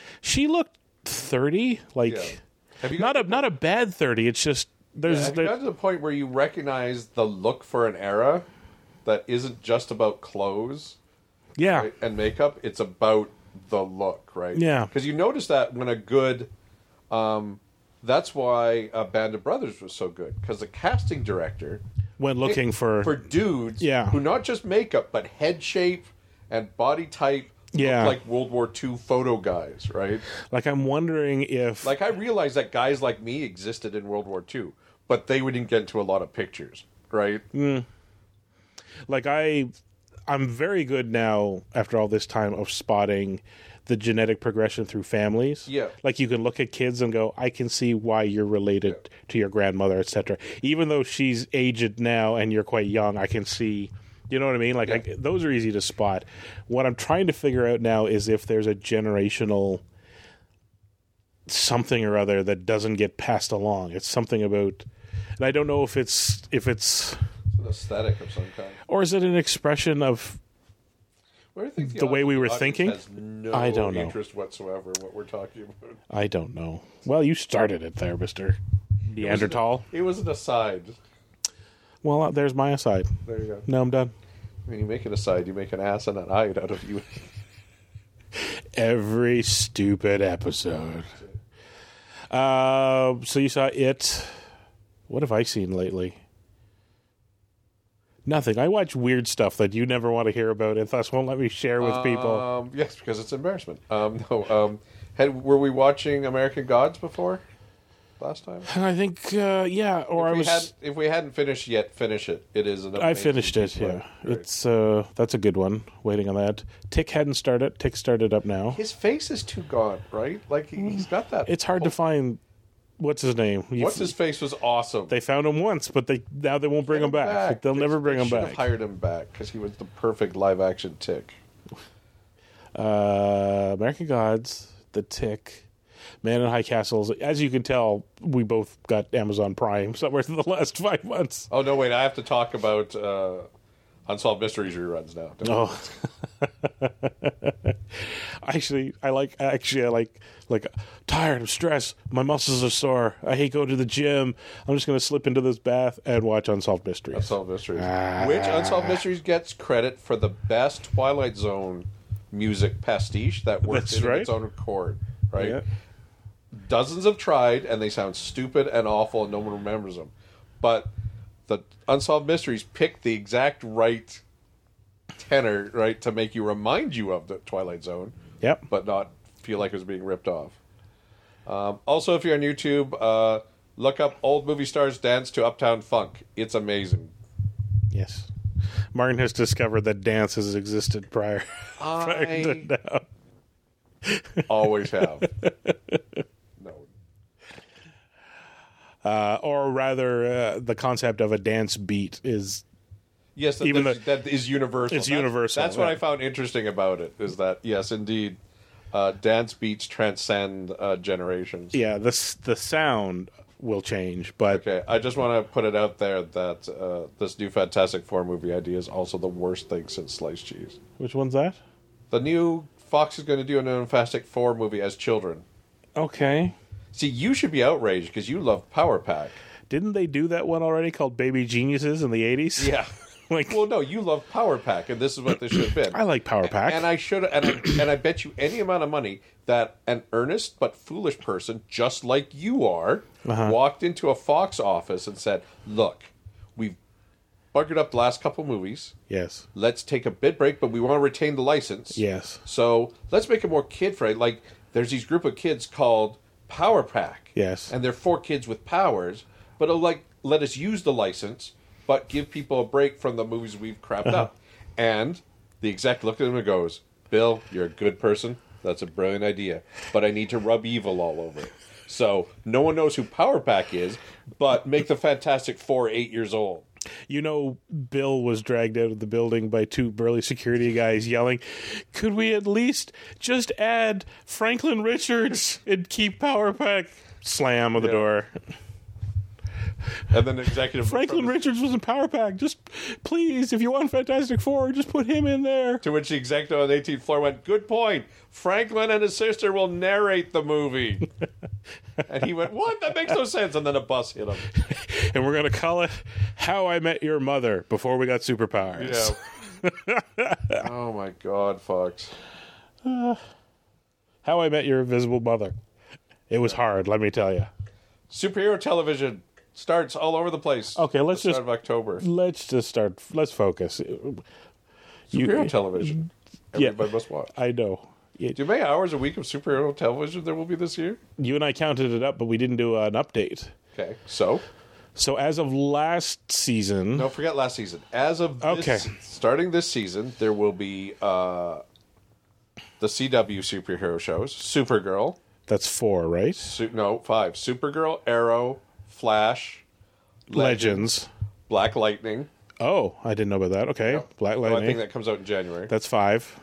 S1: 30, like,
S2: Yeah. Have you
S1: not a bad 30. It's just
S2: have you got to the point where you recognize the look for an era that isn't just about clothes
S1: yeah,
S2: right, and makeup? It's about the look, right?
S1: Yeah.
S2: Because you notice that when a good, that's why Band of Brothers was so good, because the casting director
S1: went looking for
S2: dudes,
S1: Yeah.
S2: who not just makeup but head shape and body type.
S1: Yeah.
S2: Look like World War II photo guys, right?
S1: like I'm wondering if
S2: Like, I realized that guys like me existed in World War II, but they wouldn't get into a lot of pictures, right?
S1: like I'm very good now after all this time of spotting the genetic progression through families.
S2: Yeah.
S1: Like you can look at kids and go, I can see why you're related to your grandmother, etc. Even though she's aged now and you're quite young, I can see, you know what I mean? Like those are easy to spot. What I'm trying to figure out now is if there's a generational something or other that doesn't get passed along. It's something about, and I don't know if it's
S2: It's an aesthetic of some kind.
S1: or is it an expression of
S2: What do you think
S1: the way we were
S2: audience
S1: thinking?
S2: Has no
S1: I don't know.
S2: interest whatsoever in what we're talking about.
S1: I don't know. Well, you started it there, Mr. Neanderthal.
S2: It was an aside.
S1: Well, there's my aside.
S2: There you go.
S1: Now I'm done.
S2: When you make an aside, you make an ass and an eye out of you.
S1: Every stupid episode. So you saw It. What have I seen lately? Nothing. I watch weird stuff that you never want to hear about and thus won't let me share with people.
S2: Yes, because it's embarrassment. Were we watching American Gods before? Last time?
S1: I think, yeah. Or
S2: If we hadn't finished yet, finish it. It is an
S1: I
S2: amazing
S1: finished it,
S2: piece of
S1: yeah.
S2: work. Great.
S1: It's that's a good one. Waiting on that. Tick hadn't started. Tick started up now.
S2: His face is too gaunt, right? Like, he's got that.
S1: It's hard to find. What's his name?
S2: What's his face was awesome.
S1: They found him once, but now they won't bring him back. They'll never bring him
S2: They should
S1: back.
S2: have hired him back because he was the perfect live action Tick.
S1: American Gods, The Tick, Man in High Castles. As you can tell, we both got Amazon Prime somewhere in the last 5 months.
S2: Oh no, wait! I have to talk about Unsolved Mysteries reruns now.
S1: Oh, I like tired, I'm stressed, my muscles are sore, I hate going to the gym. I'm just going to slip into this bath and watch Unsolved Mysteries.
S2: Unsolved Mysteries, which Unsolved Mysteries gets credit for the best Twilight Zone music pastiche that works
S1: That's
S2: in
S1: right.
S2: its own accord. Right?
S1: Yeah.
S2: Dozens have tried, and they sound stupid and awful, and no one remembers them. But the Unsolved Mysteries picked the exact right tenor, right, to make you remind you of the Twilight Zone,
S1: Yep.
S2: but not feel like it was being ripped off. Also, if you're on YouTube, look up Old Movie Stars Dance to Uptown Funk. It's amazing.
S1: Yes. Martin has discovered that dance has existed prior to now.
S2: Always have. No.
S1: Or rather, the concept of a dance beat is...
S2: Yes, that is universal.
S1: It's universal.
S2: That's what I found interesting about it, is that, yes, indeed, dance beats transcend generations.
S1: Yeah, the sound will change, but...
S2: Okay, I just want to put it out there that this new Fantastic Four movie idea is also the worst thing since sliced cheese.
S1: Which one's that?
S2: The new Fox is going to do a new Fantastic Four movie as children.
S1: Okay.
S2: See, you should be outraged because you love Power Pack.
S1: Didn't they do that one already called Baby Geniuses in the 80s?
S2: Yeah. Well, no, you love Power Pack, and this is what this should have been.
S1: I like Power Pack.
S2: And I should, and I bet you any amount of money that an earnest but foolish person, just like you are, walked into a Fox office and said, "Look, we've buggered up the last couple movies.
S1: Yes.
S2: Let's take a bit break, but we want to retain the license.
S1: Yes.
S2: So let's make it more kid-friendly. Like, there's these group of kids called Power Pack.
S1: Yes.
S2: And they're 4 kids with powers, but it'll, let us use the license, but give people a break from the movies we've crapped up." And the exec looked at him and goes, "Bill, you're a good person. That's a brilliant idea. But I need to rub evil all over it. So no one knows who Power Pack is, but make the Fantastic Four 8 years old."
S1: You know, Bill was dragged out of the building by 2 burly security guys yelling, "Could we at least just add Franklin Richards and keep Power Pack?" Slam of the door.
S2: And then executive
S1: Franklin Richards was in Power Pack. Just, please, if you want Fantastic Four, just put him in there.
S2: To which the executive on the 18th floor went, "Good point. Franklin and his sister will narrate the movie." And he went, "What? That makes no sense." And then a bus hit him.
S1: And we're going to call it How I Met Your Mother before we got superpowers.
S2: Yeah. Oh, my God, Fox.
S1: How I Met Your Invisible Mother. It was hard, let me tell you.
S2: Superhero television starts all over the place.
S1: Okay, let's
S2: start of October.
S1: Let's focus.
S2: Superhero television. Everybody must watch.
S1: I know.
S2: Do you know how many hours a week of superhero television there will be this year?
S1: You and I counted it up, but we didn't do an update.
S2: Okay, so
S1: as of last season...
S2: No, forget last season. As of starting this season, there will be the CW superhero shows. Supergirl.
S1: That's 4, right?
S2: 5. Supergirl, Arrow, Flash,
S1: Legends,
S2: Black Lightning.
S1: Oh, I didn't know about that. Okay, yeah. Black Lightning.
S2: I think that comes out in January.
S1: That's 5.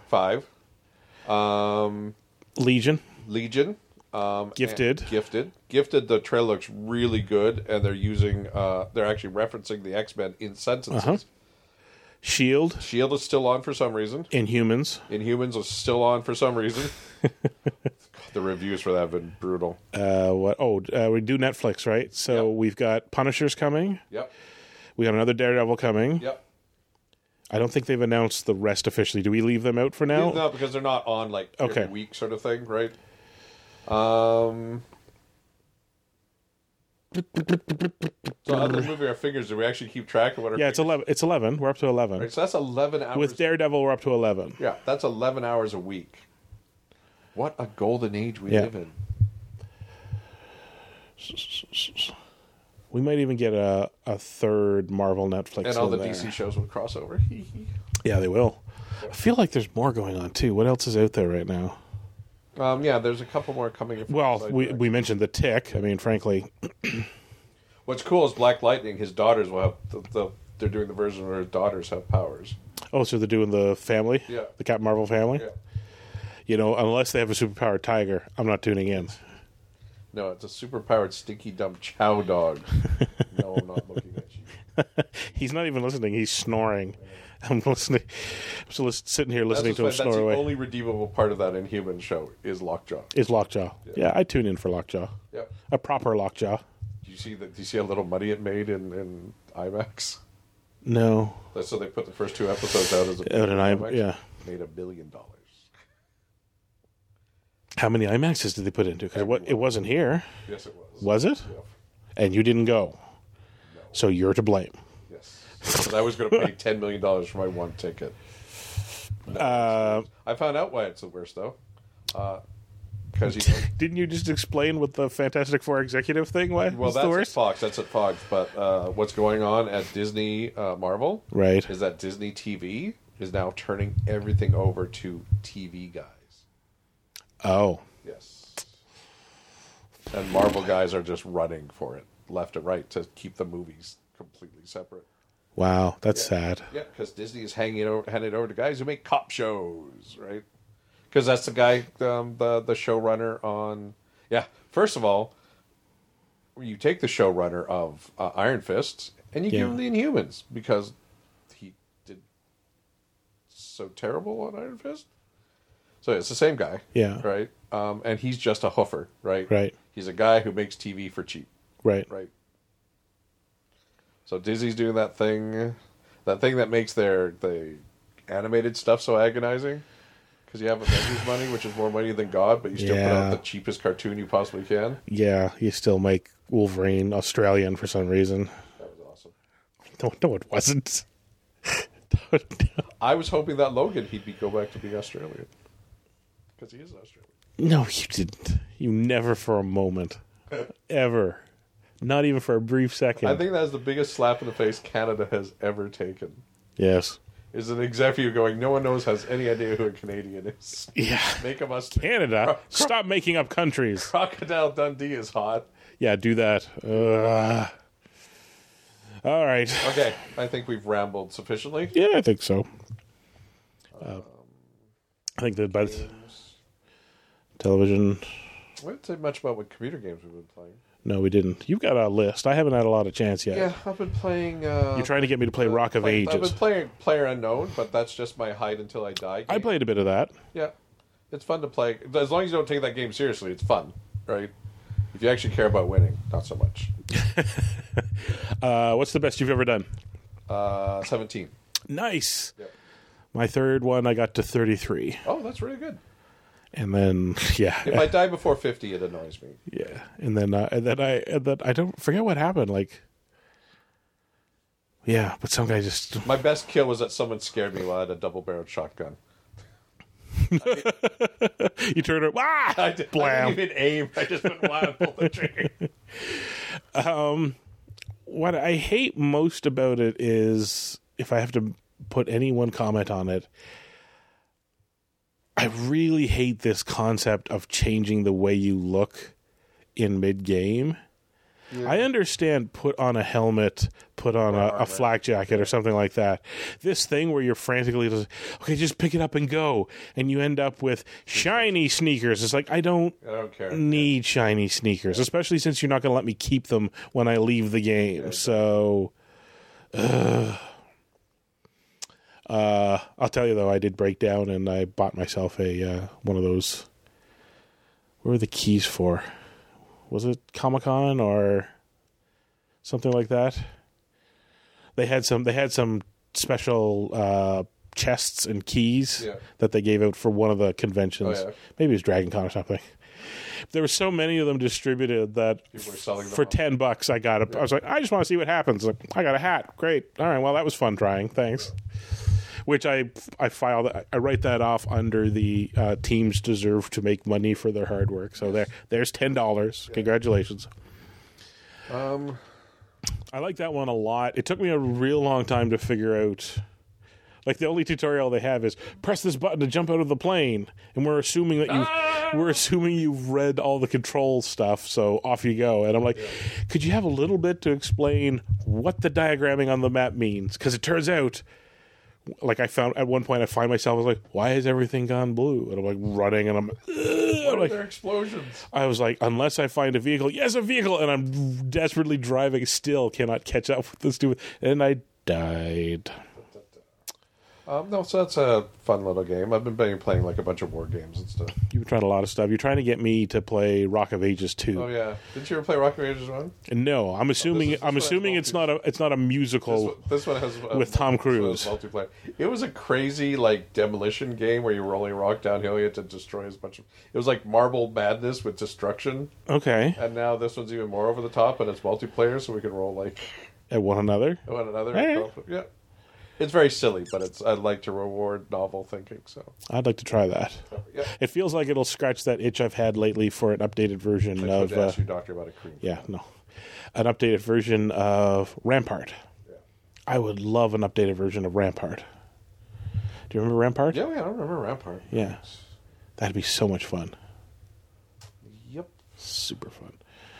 S1: Legion. Gifted.
S2: Gifted. The trailer looks really good, and they're using. They're actually referencing the X-Men in sentences.
S1: Shield.
S2: Shield is still on for some reason.
S1: Inhumans.
S2: Inhumans is still on for some reason. The reviews for that have been brutal.
S1: We do Netflix, right? So we've got Punishers coming.
S2: Yep.
S1: We got another Daredevil coming.
S2: Yep.
S1: I don't think they've announced the rest officially. Do we leave them out for now?
S2: No, because they're not on every week sort of thing, right? So other than moving our fingers, do we actually keep track of what our
S1: it's 11. It's 11. We're up to 11.
S2: Right, so that's 11 hours.
S1: With Daredevil, we're up to 11.
S2: Yeah, that's 11 hours a week. What a golden age we live in.
S1: We might even get a third Marvel Netflix.
S2: And all the DC shows will cross over.
S1: Yeah, they will. I feel like there's more going on, too. What else is out there right now?
S2: There's a couple more coming.
S1: Well, we mentioned The Tick. I mean, frankly.
S2: What's cool is Black Lightning, his daughters will have... they're doing the version where his daughters have powers.
S1: Oh, so they're doing the family?
S2: Yeah.
S1: The Captain Marvel family?
S2: Yeah.
S1: You know, unless they have a superpowered tiger, I'm not tuning in.
S2: No, it's a superpowered stinky dumb chow dog. No, I'm not looking at you.
S1: He's not even listening. He's snoring. I'm listening. I'm still sitting here listening to him snore away.
S2: That's the only redeemable part of that Inhuman show is Lockjaw.
S1: Yeah, I tune in for Lockjaw.
S2: Yeah.
S1: A proper Lockjaw.
S2: Do you see how little money it made in IMAX?
S1: No.
S2: So they put the first 2 episodes out as
S1: IMAX. Yeah.
S2: Made $1 billion.
S1: How many IMAXs did they put into? Because it wasn't here.
S2: Yes, it was.
S1: Was it?
S2: Yeah.
S1: And you didn't go.
S2: No.
S1: So you're to blame.
S2: Yes. But I was going to pay $10 million for my one ticket. No, I found out why it's the worst, though. because
S1: Didn't you just explain what the Fantastic Four executive thing was?
S2: well, that's at Fox. That's at Fox. But what's going on at Disney Marvel,
S1: right,
S2: is that Disney TV is now turning everything over to TV guys.
S1: Oh,
S2: yes, and Marvel guys are just running for it left and right to keep the movies completely separate.
S1: Wow, that's sad.
S2: Yeah, because Disney is handing it over to guys who make cop shows, right? Because that's the guy, the showrunner on. Yeah, first of all, you take the showrunner of Iron Fist and you give him the Inhumans because he did so terrible on Iron Fist. So it's the same guy, right? And he's just a hoofer, right?
S1: Right.
S2: He's a guy who makes TV for cheap,
S1: right?
S2: So Disney's doing that thing that makes the animated stuff so agonizing. Because you have Avengers money, which is more money than God, but you still put out the cheapest cartoon you possibly can.
S1: Yeah, you still make Wolverine Australian for some reason.
S2: That was awesome.
S1: No, it wasn't.
S2: I was hoping that Logan, he'd go back to being Australian. Because he is Australian.
S1: No, you didn't. You never for a moment. Ever. Not even for a brief second.
S2: I think that's the biggest slap in the face Canada has ever taken.
S1: Yes.
S2: Is an executive going, no one has any idea who a Canadian is.
S1: Yeah.
S2: Make them us.
S1: Canada? Stop making up countries.
S2: Crocodile Dundee is hot.
S1: Yeah, do that. All right.
S2: Okay, I think we've rambled sufficiently.
S1: Yeah, I think so. I think that by television.
S2: We didn't say much about what computer games we've been playing.
S1: No, we didn't. You've got a list. I haven't had a lot of chance yet.
S2: Yeah, I've been playing...
S1: You're trying to get me to play Rock of Ages.
S2: I've been playing PlayerUnknown, but that's just my hide until I die game.
S1: I played a bit of that.
S2: Yeah. It's fun to play. As long as you don't take that game seriously, it's fun, right? If you actually care about winning, not so much.
S1: What's the best you've ever done?
S2: 17.
S1: Nice.
S2: Yep.
S1: My third one, I got to 33.
S2: Oh, that's really good.
S1: And then, yeah.
S2: If I die before 50, it annoys me.
S1: Yeah. And then I don't forget what happened. Like, yeah, but some guy just.
S2: My best kill was that someone scared me while I had a double-barreled shotgun.
S1: You turned it. Ah!
S2: I didn't even aim. I just went wild and pulled the trigger.
S1: What I hate most about it is, if I have to put any one comment on it, I really hate this concept of changing the way you look in mid-game. Yeah. I understand put on a helmet, put on a flak jacket or something like that. This thing where you're frantically just, okay, just pick it up and go. And you end up with shiny sneakers. It's like, I don't care. Need shiny sneakers, especially since you're not going to let me keep them when I leave the game. Yeah. So, I'll tell you though, I did break down and I bought myself a one of those. What were the keys for? Was it Comic-Con or something like that? They had some special chests and keys that they gave out for one of the conventions. Oh, yeah. Maybe it was Dragon Con or something. There were so many of them distributed that for $10 I got it. Yeah. I was like, I just want to see what happens. Like, I got a hat. Great. All right. Well, that was fun trying. Thanks. Which I filed. I write that off under the teams deserve to make money for their hard work. So there's $10. Congratulations. I like that one a lot. It took me a real long time to figure out. Like, the only tutorial they have is press this button to jump out of the plane, and we're assuming that you've read all the control stuff. So off you go. And I'm like, could you have a little bit to explain what the diagramming on the map means? Because it turns out. Like, I found at one point, I find myself, I was like, why has everything gone blue? And I'm like running and I'm
S2: like, there explosions?
S1: I was like, unless I find a vehicle, yes, a vehicle. And I'm desperately driving, still cannot catch up with this stupid. And I died.
S2: No, so that's a fun little game. I've been playing like a bunch of war games and stuff.
S1: You've tried a lot of stuff. You're trying to get me to play Rock of Ages 2.
S2: Oh yeah, didn't you ever play Rock of Ages 1?
S1: No, I'm assuming it's not a musical.
S2: This one has
S1: with Tom Cruise.
S2: Multiplayer. It was a crazy like demolition game where you were rolling a rock downhill. You had to destroy as much. It was like Marble Madness with destruction.
S1: Okay.
S2: And now this one's even more over the top, and it's multiplayer, so we can roll like
S1: at one another.
S2: At one another.
S1: Hey.
S2: Yeah. It's very silly, but I'd like to reward novel thinking. So
S1: I'd like to try that.
S2: yeah.
S1: It feels like it'll scratch that itch I've had lately for an updated version of.
S2: ask your doctor about a cream.
S1: Yeah, no, an updated version of Rampart.
S2: Yeah.
S1: I would love an updated version of Rampart. Do you remember Rampart?
S2: Yeah, I remember Rampart.
S1: Yeah, that'd be so much fun.
S2: Yep.
S1: Super fun.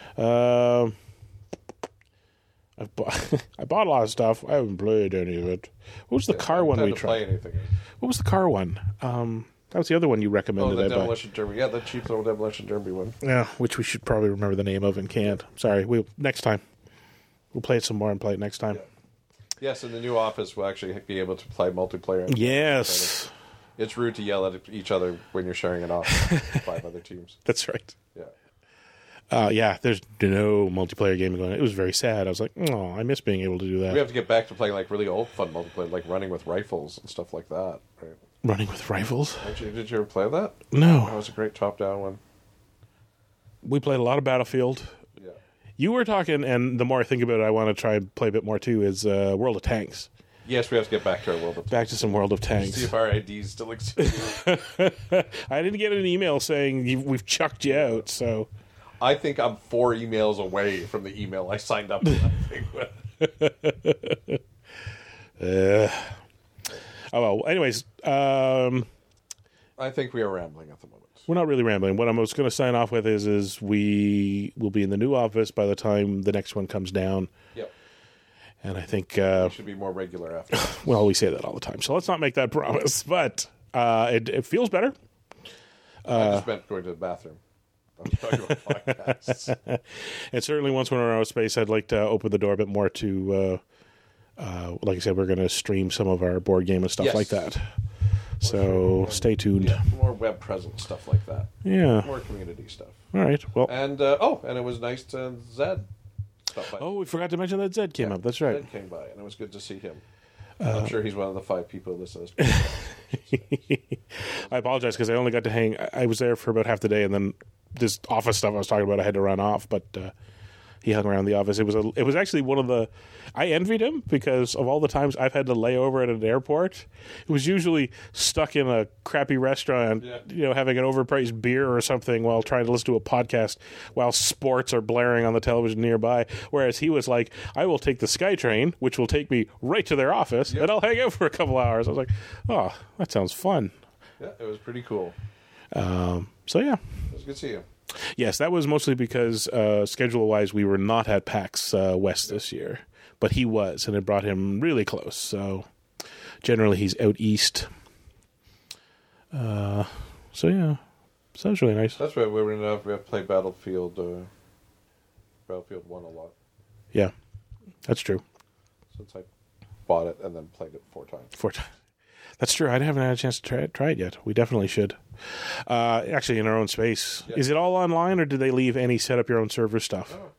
S1: I bought a lot of stuff. I haven't played any of it. What was the car one we tried?
S2: Play anything.
S1: What was the car one? That was the other one you recommended.
S2: Oh, the Demolition Derby. Yeah, the cheap little Demolition Derby one.
S1: Yeah, which we should probably remember the name of and can't. Sorry. Next time. We'll play it some more and play it next time.
S2: Yeah. Yes, in the new office, we'll actually be able to play multiplayer.
S1: Yes.
S2: It's rude to yell at each other when you're sharing it off with 5 other teams.
S1: That's right.
S2: Yeah.
S1: Yeah, there's no multiplayer game going on. It was very sad. I was like, oh, I miss being able to do that.
S2: We have to get back to playing like really old fun multiplayer, like running with rifles and stuff like that. Right?
S1: Running with rifles?
S2: Did you ever play that?
S1: No.
S2: That was a great top-down one.
S1: We played a lot of Battlefield.
S2: Yeah.
S1: You were talking, and the more I think about it, I want to try and play a bit more too, is World of Tanks.
S2: Yes, we have to get back to our World of Tanks.
S1: Back to some World of Tanks.
S2: See if our IDs still exist.
S1: I didn't get an email saying we've chucked you out, so...
S2: I think I'm 4 emails away from the email I signed up to that thing with.
S1: Oh, well, anyways,
S2: I think we are rambling at the moment.
S1: we're not really rambling. What I was going to sign off with is we will be in the new office by the time the next one comes down.
S2: Yep.
S1: And I think...
S2: We should be more regular after that.
S1: well, we say that all the time, so let's not make that promise. But it feels better.
S2: I just meant going to the bathroom. I was talking about podcasts.
S1: And certainly once we're in our space, I'd like to open the door a bit more to... like I said, we're going to stream some of our board game and stuff
S2: Yes.
S1: like that. So stay tuned.
S2: Yeah, more web presence stuff like that.
S1: Yeah.
S2: More community stuff.
S1: All right. Well.
S2: And and it was nice to Zed stop by.
S1: Oh, we forgot to mention that Zed came up. That's right.
S2: Zed came by, and it was good to see him. I'm sure he's one of the 5 people who listen to this.
S1: I apologize because I only got to hang. I was there for about half the day, and then this office stuff I was talking about, I had to run off. But he hung around the office. It was actually one of the. I envied him because of all the times I've had to lay over at an airport. It was usually stuck in a crappy restaurant, having an overpriced beer or something while trying to listen to a podcast while sports are blaring on the television nearby. Whereas he was like, I will take the SkyTrain, which will take me right to their office, and I'll hang out for a couple hours. I was like, oh, that sounds fun.
S2: Yeah, it was pretty cool.
S1: So, yeah.
S2: It was good to see you.
S1: Yes, that was mostly because schedule-wise we were not at PAX West this year. But he was, and it brought him really close. So generally he's out east. So yeah, so that was really nice.
S2: That's right. We have played Battlefield 1 a lot.
S1: Yeah, that's true.
S2: Since I bought it and then played it 4 times.
S1: That's true. I haven't had a chance to try it yet. We definitely should. Actually, in our own space. Yeah. Is it all online, or do they leave any set up your own server stuff?
S2: Oh.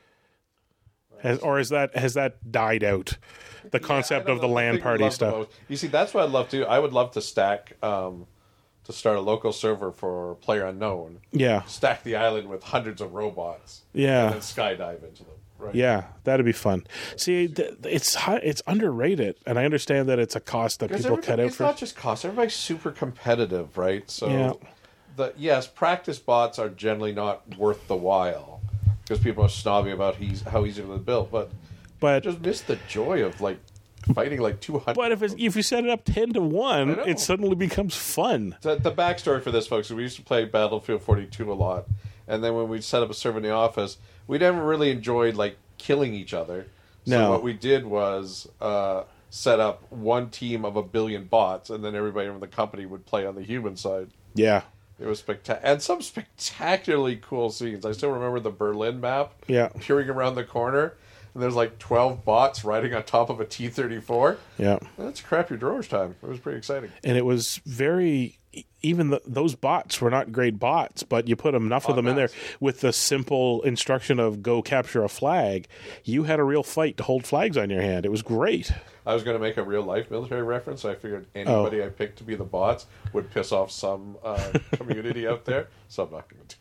S1: Has that died out? The concept of the LAN party stuff.
S2: You see, that's what I'd love to do. I would love to stack, to start a local server for PlayerUnknown.
S1: Yeah.
S2: Stack the island with hundreds of robots.
S1: Yeah.
S2: And then skydive into them. Right?
S1: Yeah, that'd be fun. See, it's underrated, and I understand that it's a cost that people cut out for.
S2: It's not just cost. Everybody's super competitive, right? So, yes, practice bots are generally not worth the while. Because people are snobby about how easy to build, but just miss the joy of fighting 200.
S1: But if you set it up 10-1, it suddenly becomes fun.
S2: So the backstory for this, folks, is we used to play Battlefield 42 a lot, and then when we'd set up a server in the office, we never really enjoyed killing each other. So what we did was set up one team of 1 billion bots, and then everybody from the company would play on the human side.
S1: Yeah.
S2: It was spectacular, and some spectacularally cool scenes. I still remember the Berlin map.
S1: Yeah,
S2: peering around the corner, and there's 12 bots riding on top of a T-34.
S1: Yeah,
S2: that's crap your drawers time. It was pretty exciting,
S1: and it was very. Even those bots were not great bots, but you put enough of them in there with the simple instruction of go capture a flag. You had a real fight to hold flags on your hand. It was great.
S2: I was going to make a real-life military reference. So I figured anybody I picked to be the bots would piss off some community out there, so I'm not going to do it.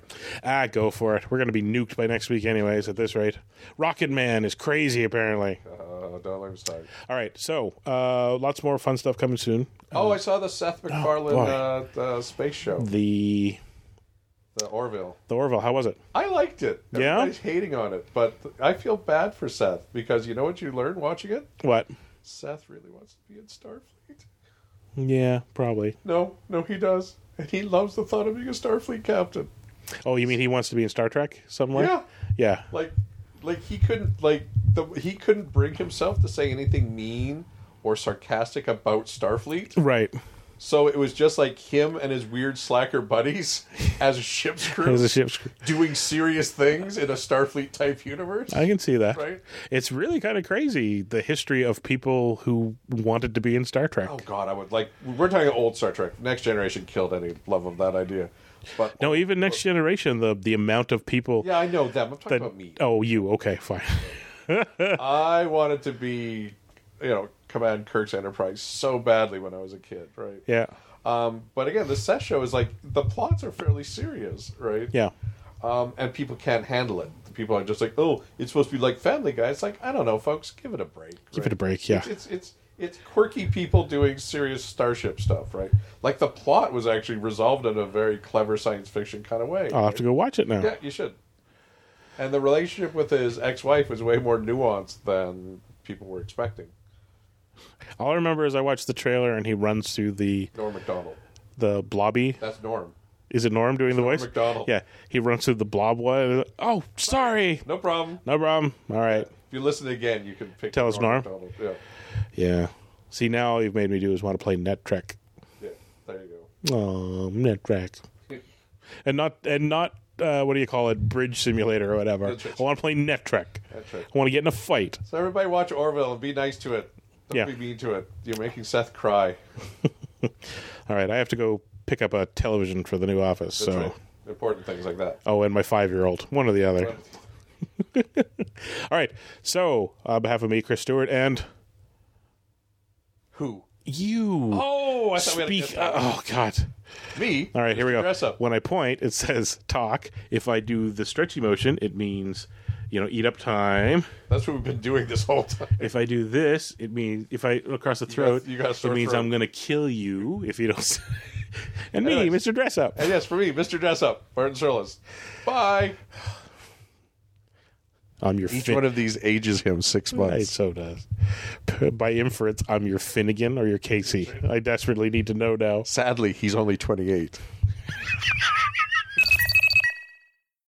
S1: Go for it. We're going to be nuked by next week anyways at this rate. Rocket Man is crazy, apparently.
S2: Don't let me start.
S1: All right, so lots more fun stuff coming soon.
S2: I saw the Seth MacFarlane space show.
S1: The
S2: Orville.
S1: The Orville, how was it?
S2: I liked it.
S1: Yeah?
S2: Everybody's hating on it, but I feel bad for Seth because you know what you learned watching it?
S1: What?
S2: Seth really wants to be in Starfleet.
S1: Yeah, probably.
S2: No, he does. And he loves the thought of being a Starfleet captain.
S1: Oh, you mean he wants to be in Star Trek somewhere?
S2: Yeah.
S1: Yeah.
S2: Like he couldn't bring himself to say anything mean or sarcastic about Starfleet.
S1: Right.
S2: So it was just like him and his weird slacker buddies as a ship's crew.
S1: As a ship's crew.
S2: Doing serious things in a Starfleet type universe.
S1: I can see that.
S2: Right?
S1: It's really kind of crazy, the history of people who wanted to be in Star Trek.
S2: Oh God, we're talking old Star Trek. Next Generation killed any love of that idea. But
S1: no, even Next Generation, the amount of people.
S2: Yeah, I know them. I'm talking about me.
S1: Oh, you. Okay, fine.
S2: I wanted to be, Command Kirk's Enterprise so badly when I was a kid, right?
S1: Yeah.
S2: But again, the Seth show is like, the plots are fairly serious, right?
S1: Yeah.
S2: And people can't handle it. People are just like, oh, it's supposed to be like Family Guy. It's like, I don't know, folks, give it a break. Right?
S1: Give it a break, yeah.
S2: It's quirky people doing serious starship stuff, right? Like the plot was actually resolved in a very clever science fiction kind of way.
S1: I'll have to go watch it now.
S2: Yeah, you should. And the relationship with his ex-wife was way more nuanced than people were expecting.
S1: All I remember is I watched the trailer and he runs through
S2: Norm Macdonald.
S1: The blobby.
S2: That's Norm.
S1: Is it Norm doing the voice?
S2: Norm Macdonald.
S1: Yeah, he runs through the blob one. Oh, sorry.
S2: No problem.
S1: No problem. All right.
S2: If you listen again, you can pick.
S1: Tell us Norm.
S2: Macdonald. Yeah.
S1: Yeah. See, now all you've made me do is want to play Net Trek.
S2: Yeah. There you go.
S1: Oh, Net Trek. and not what do you call it? Bridge simulator or whatever. I want to play Net Trek. I want to get in a fight.
S2: So everybody watch Orville and be nice to it. Don't be mean to it. You're making Seth cry.
S1: All right, I have to go pick up a television for the new office.
S2: That's
S1: so
S2: right. Important things like that.
S1: Oh, and my 5-year-old. One or the other. All right. So, on behalf of me, Chris Stewart, and
S2: who?
S1: You.
S2: Oh, I thought we had to
S1: speak.
S2: get that.
S1: Oh, God.
S2: Me?
S1: All right, here we go.
S2: Dress up.
S1: When I point, it says talk. If I do the stretchy motion, it means, eat up time.
S2: That's what we've been doing this whole time.
S1: If I do this, it means, if I look across the throat,
S2: you got a sore
S1: it means
S2: throat.
S1: I'm going to kill you if you don't. And me,
S2: Anyways.
S1: Mr. Dress Up.
S2: And yes, for me, Mr. Dress Up, Martin Shirless. Bye.
S1: I'm your
S2: Each one of these ages him 6 months.
S1: It so does. By inference, I'm your Finnegan or your Casey. I desperately need to know now.
S2: Sadly, he's only 28.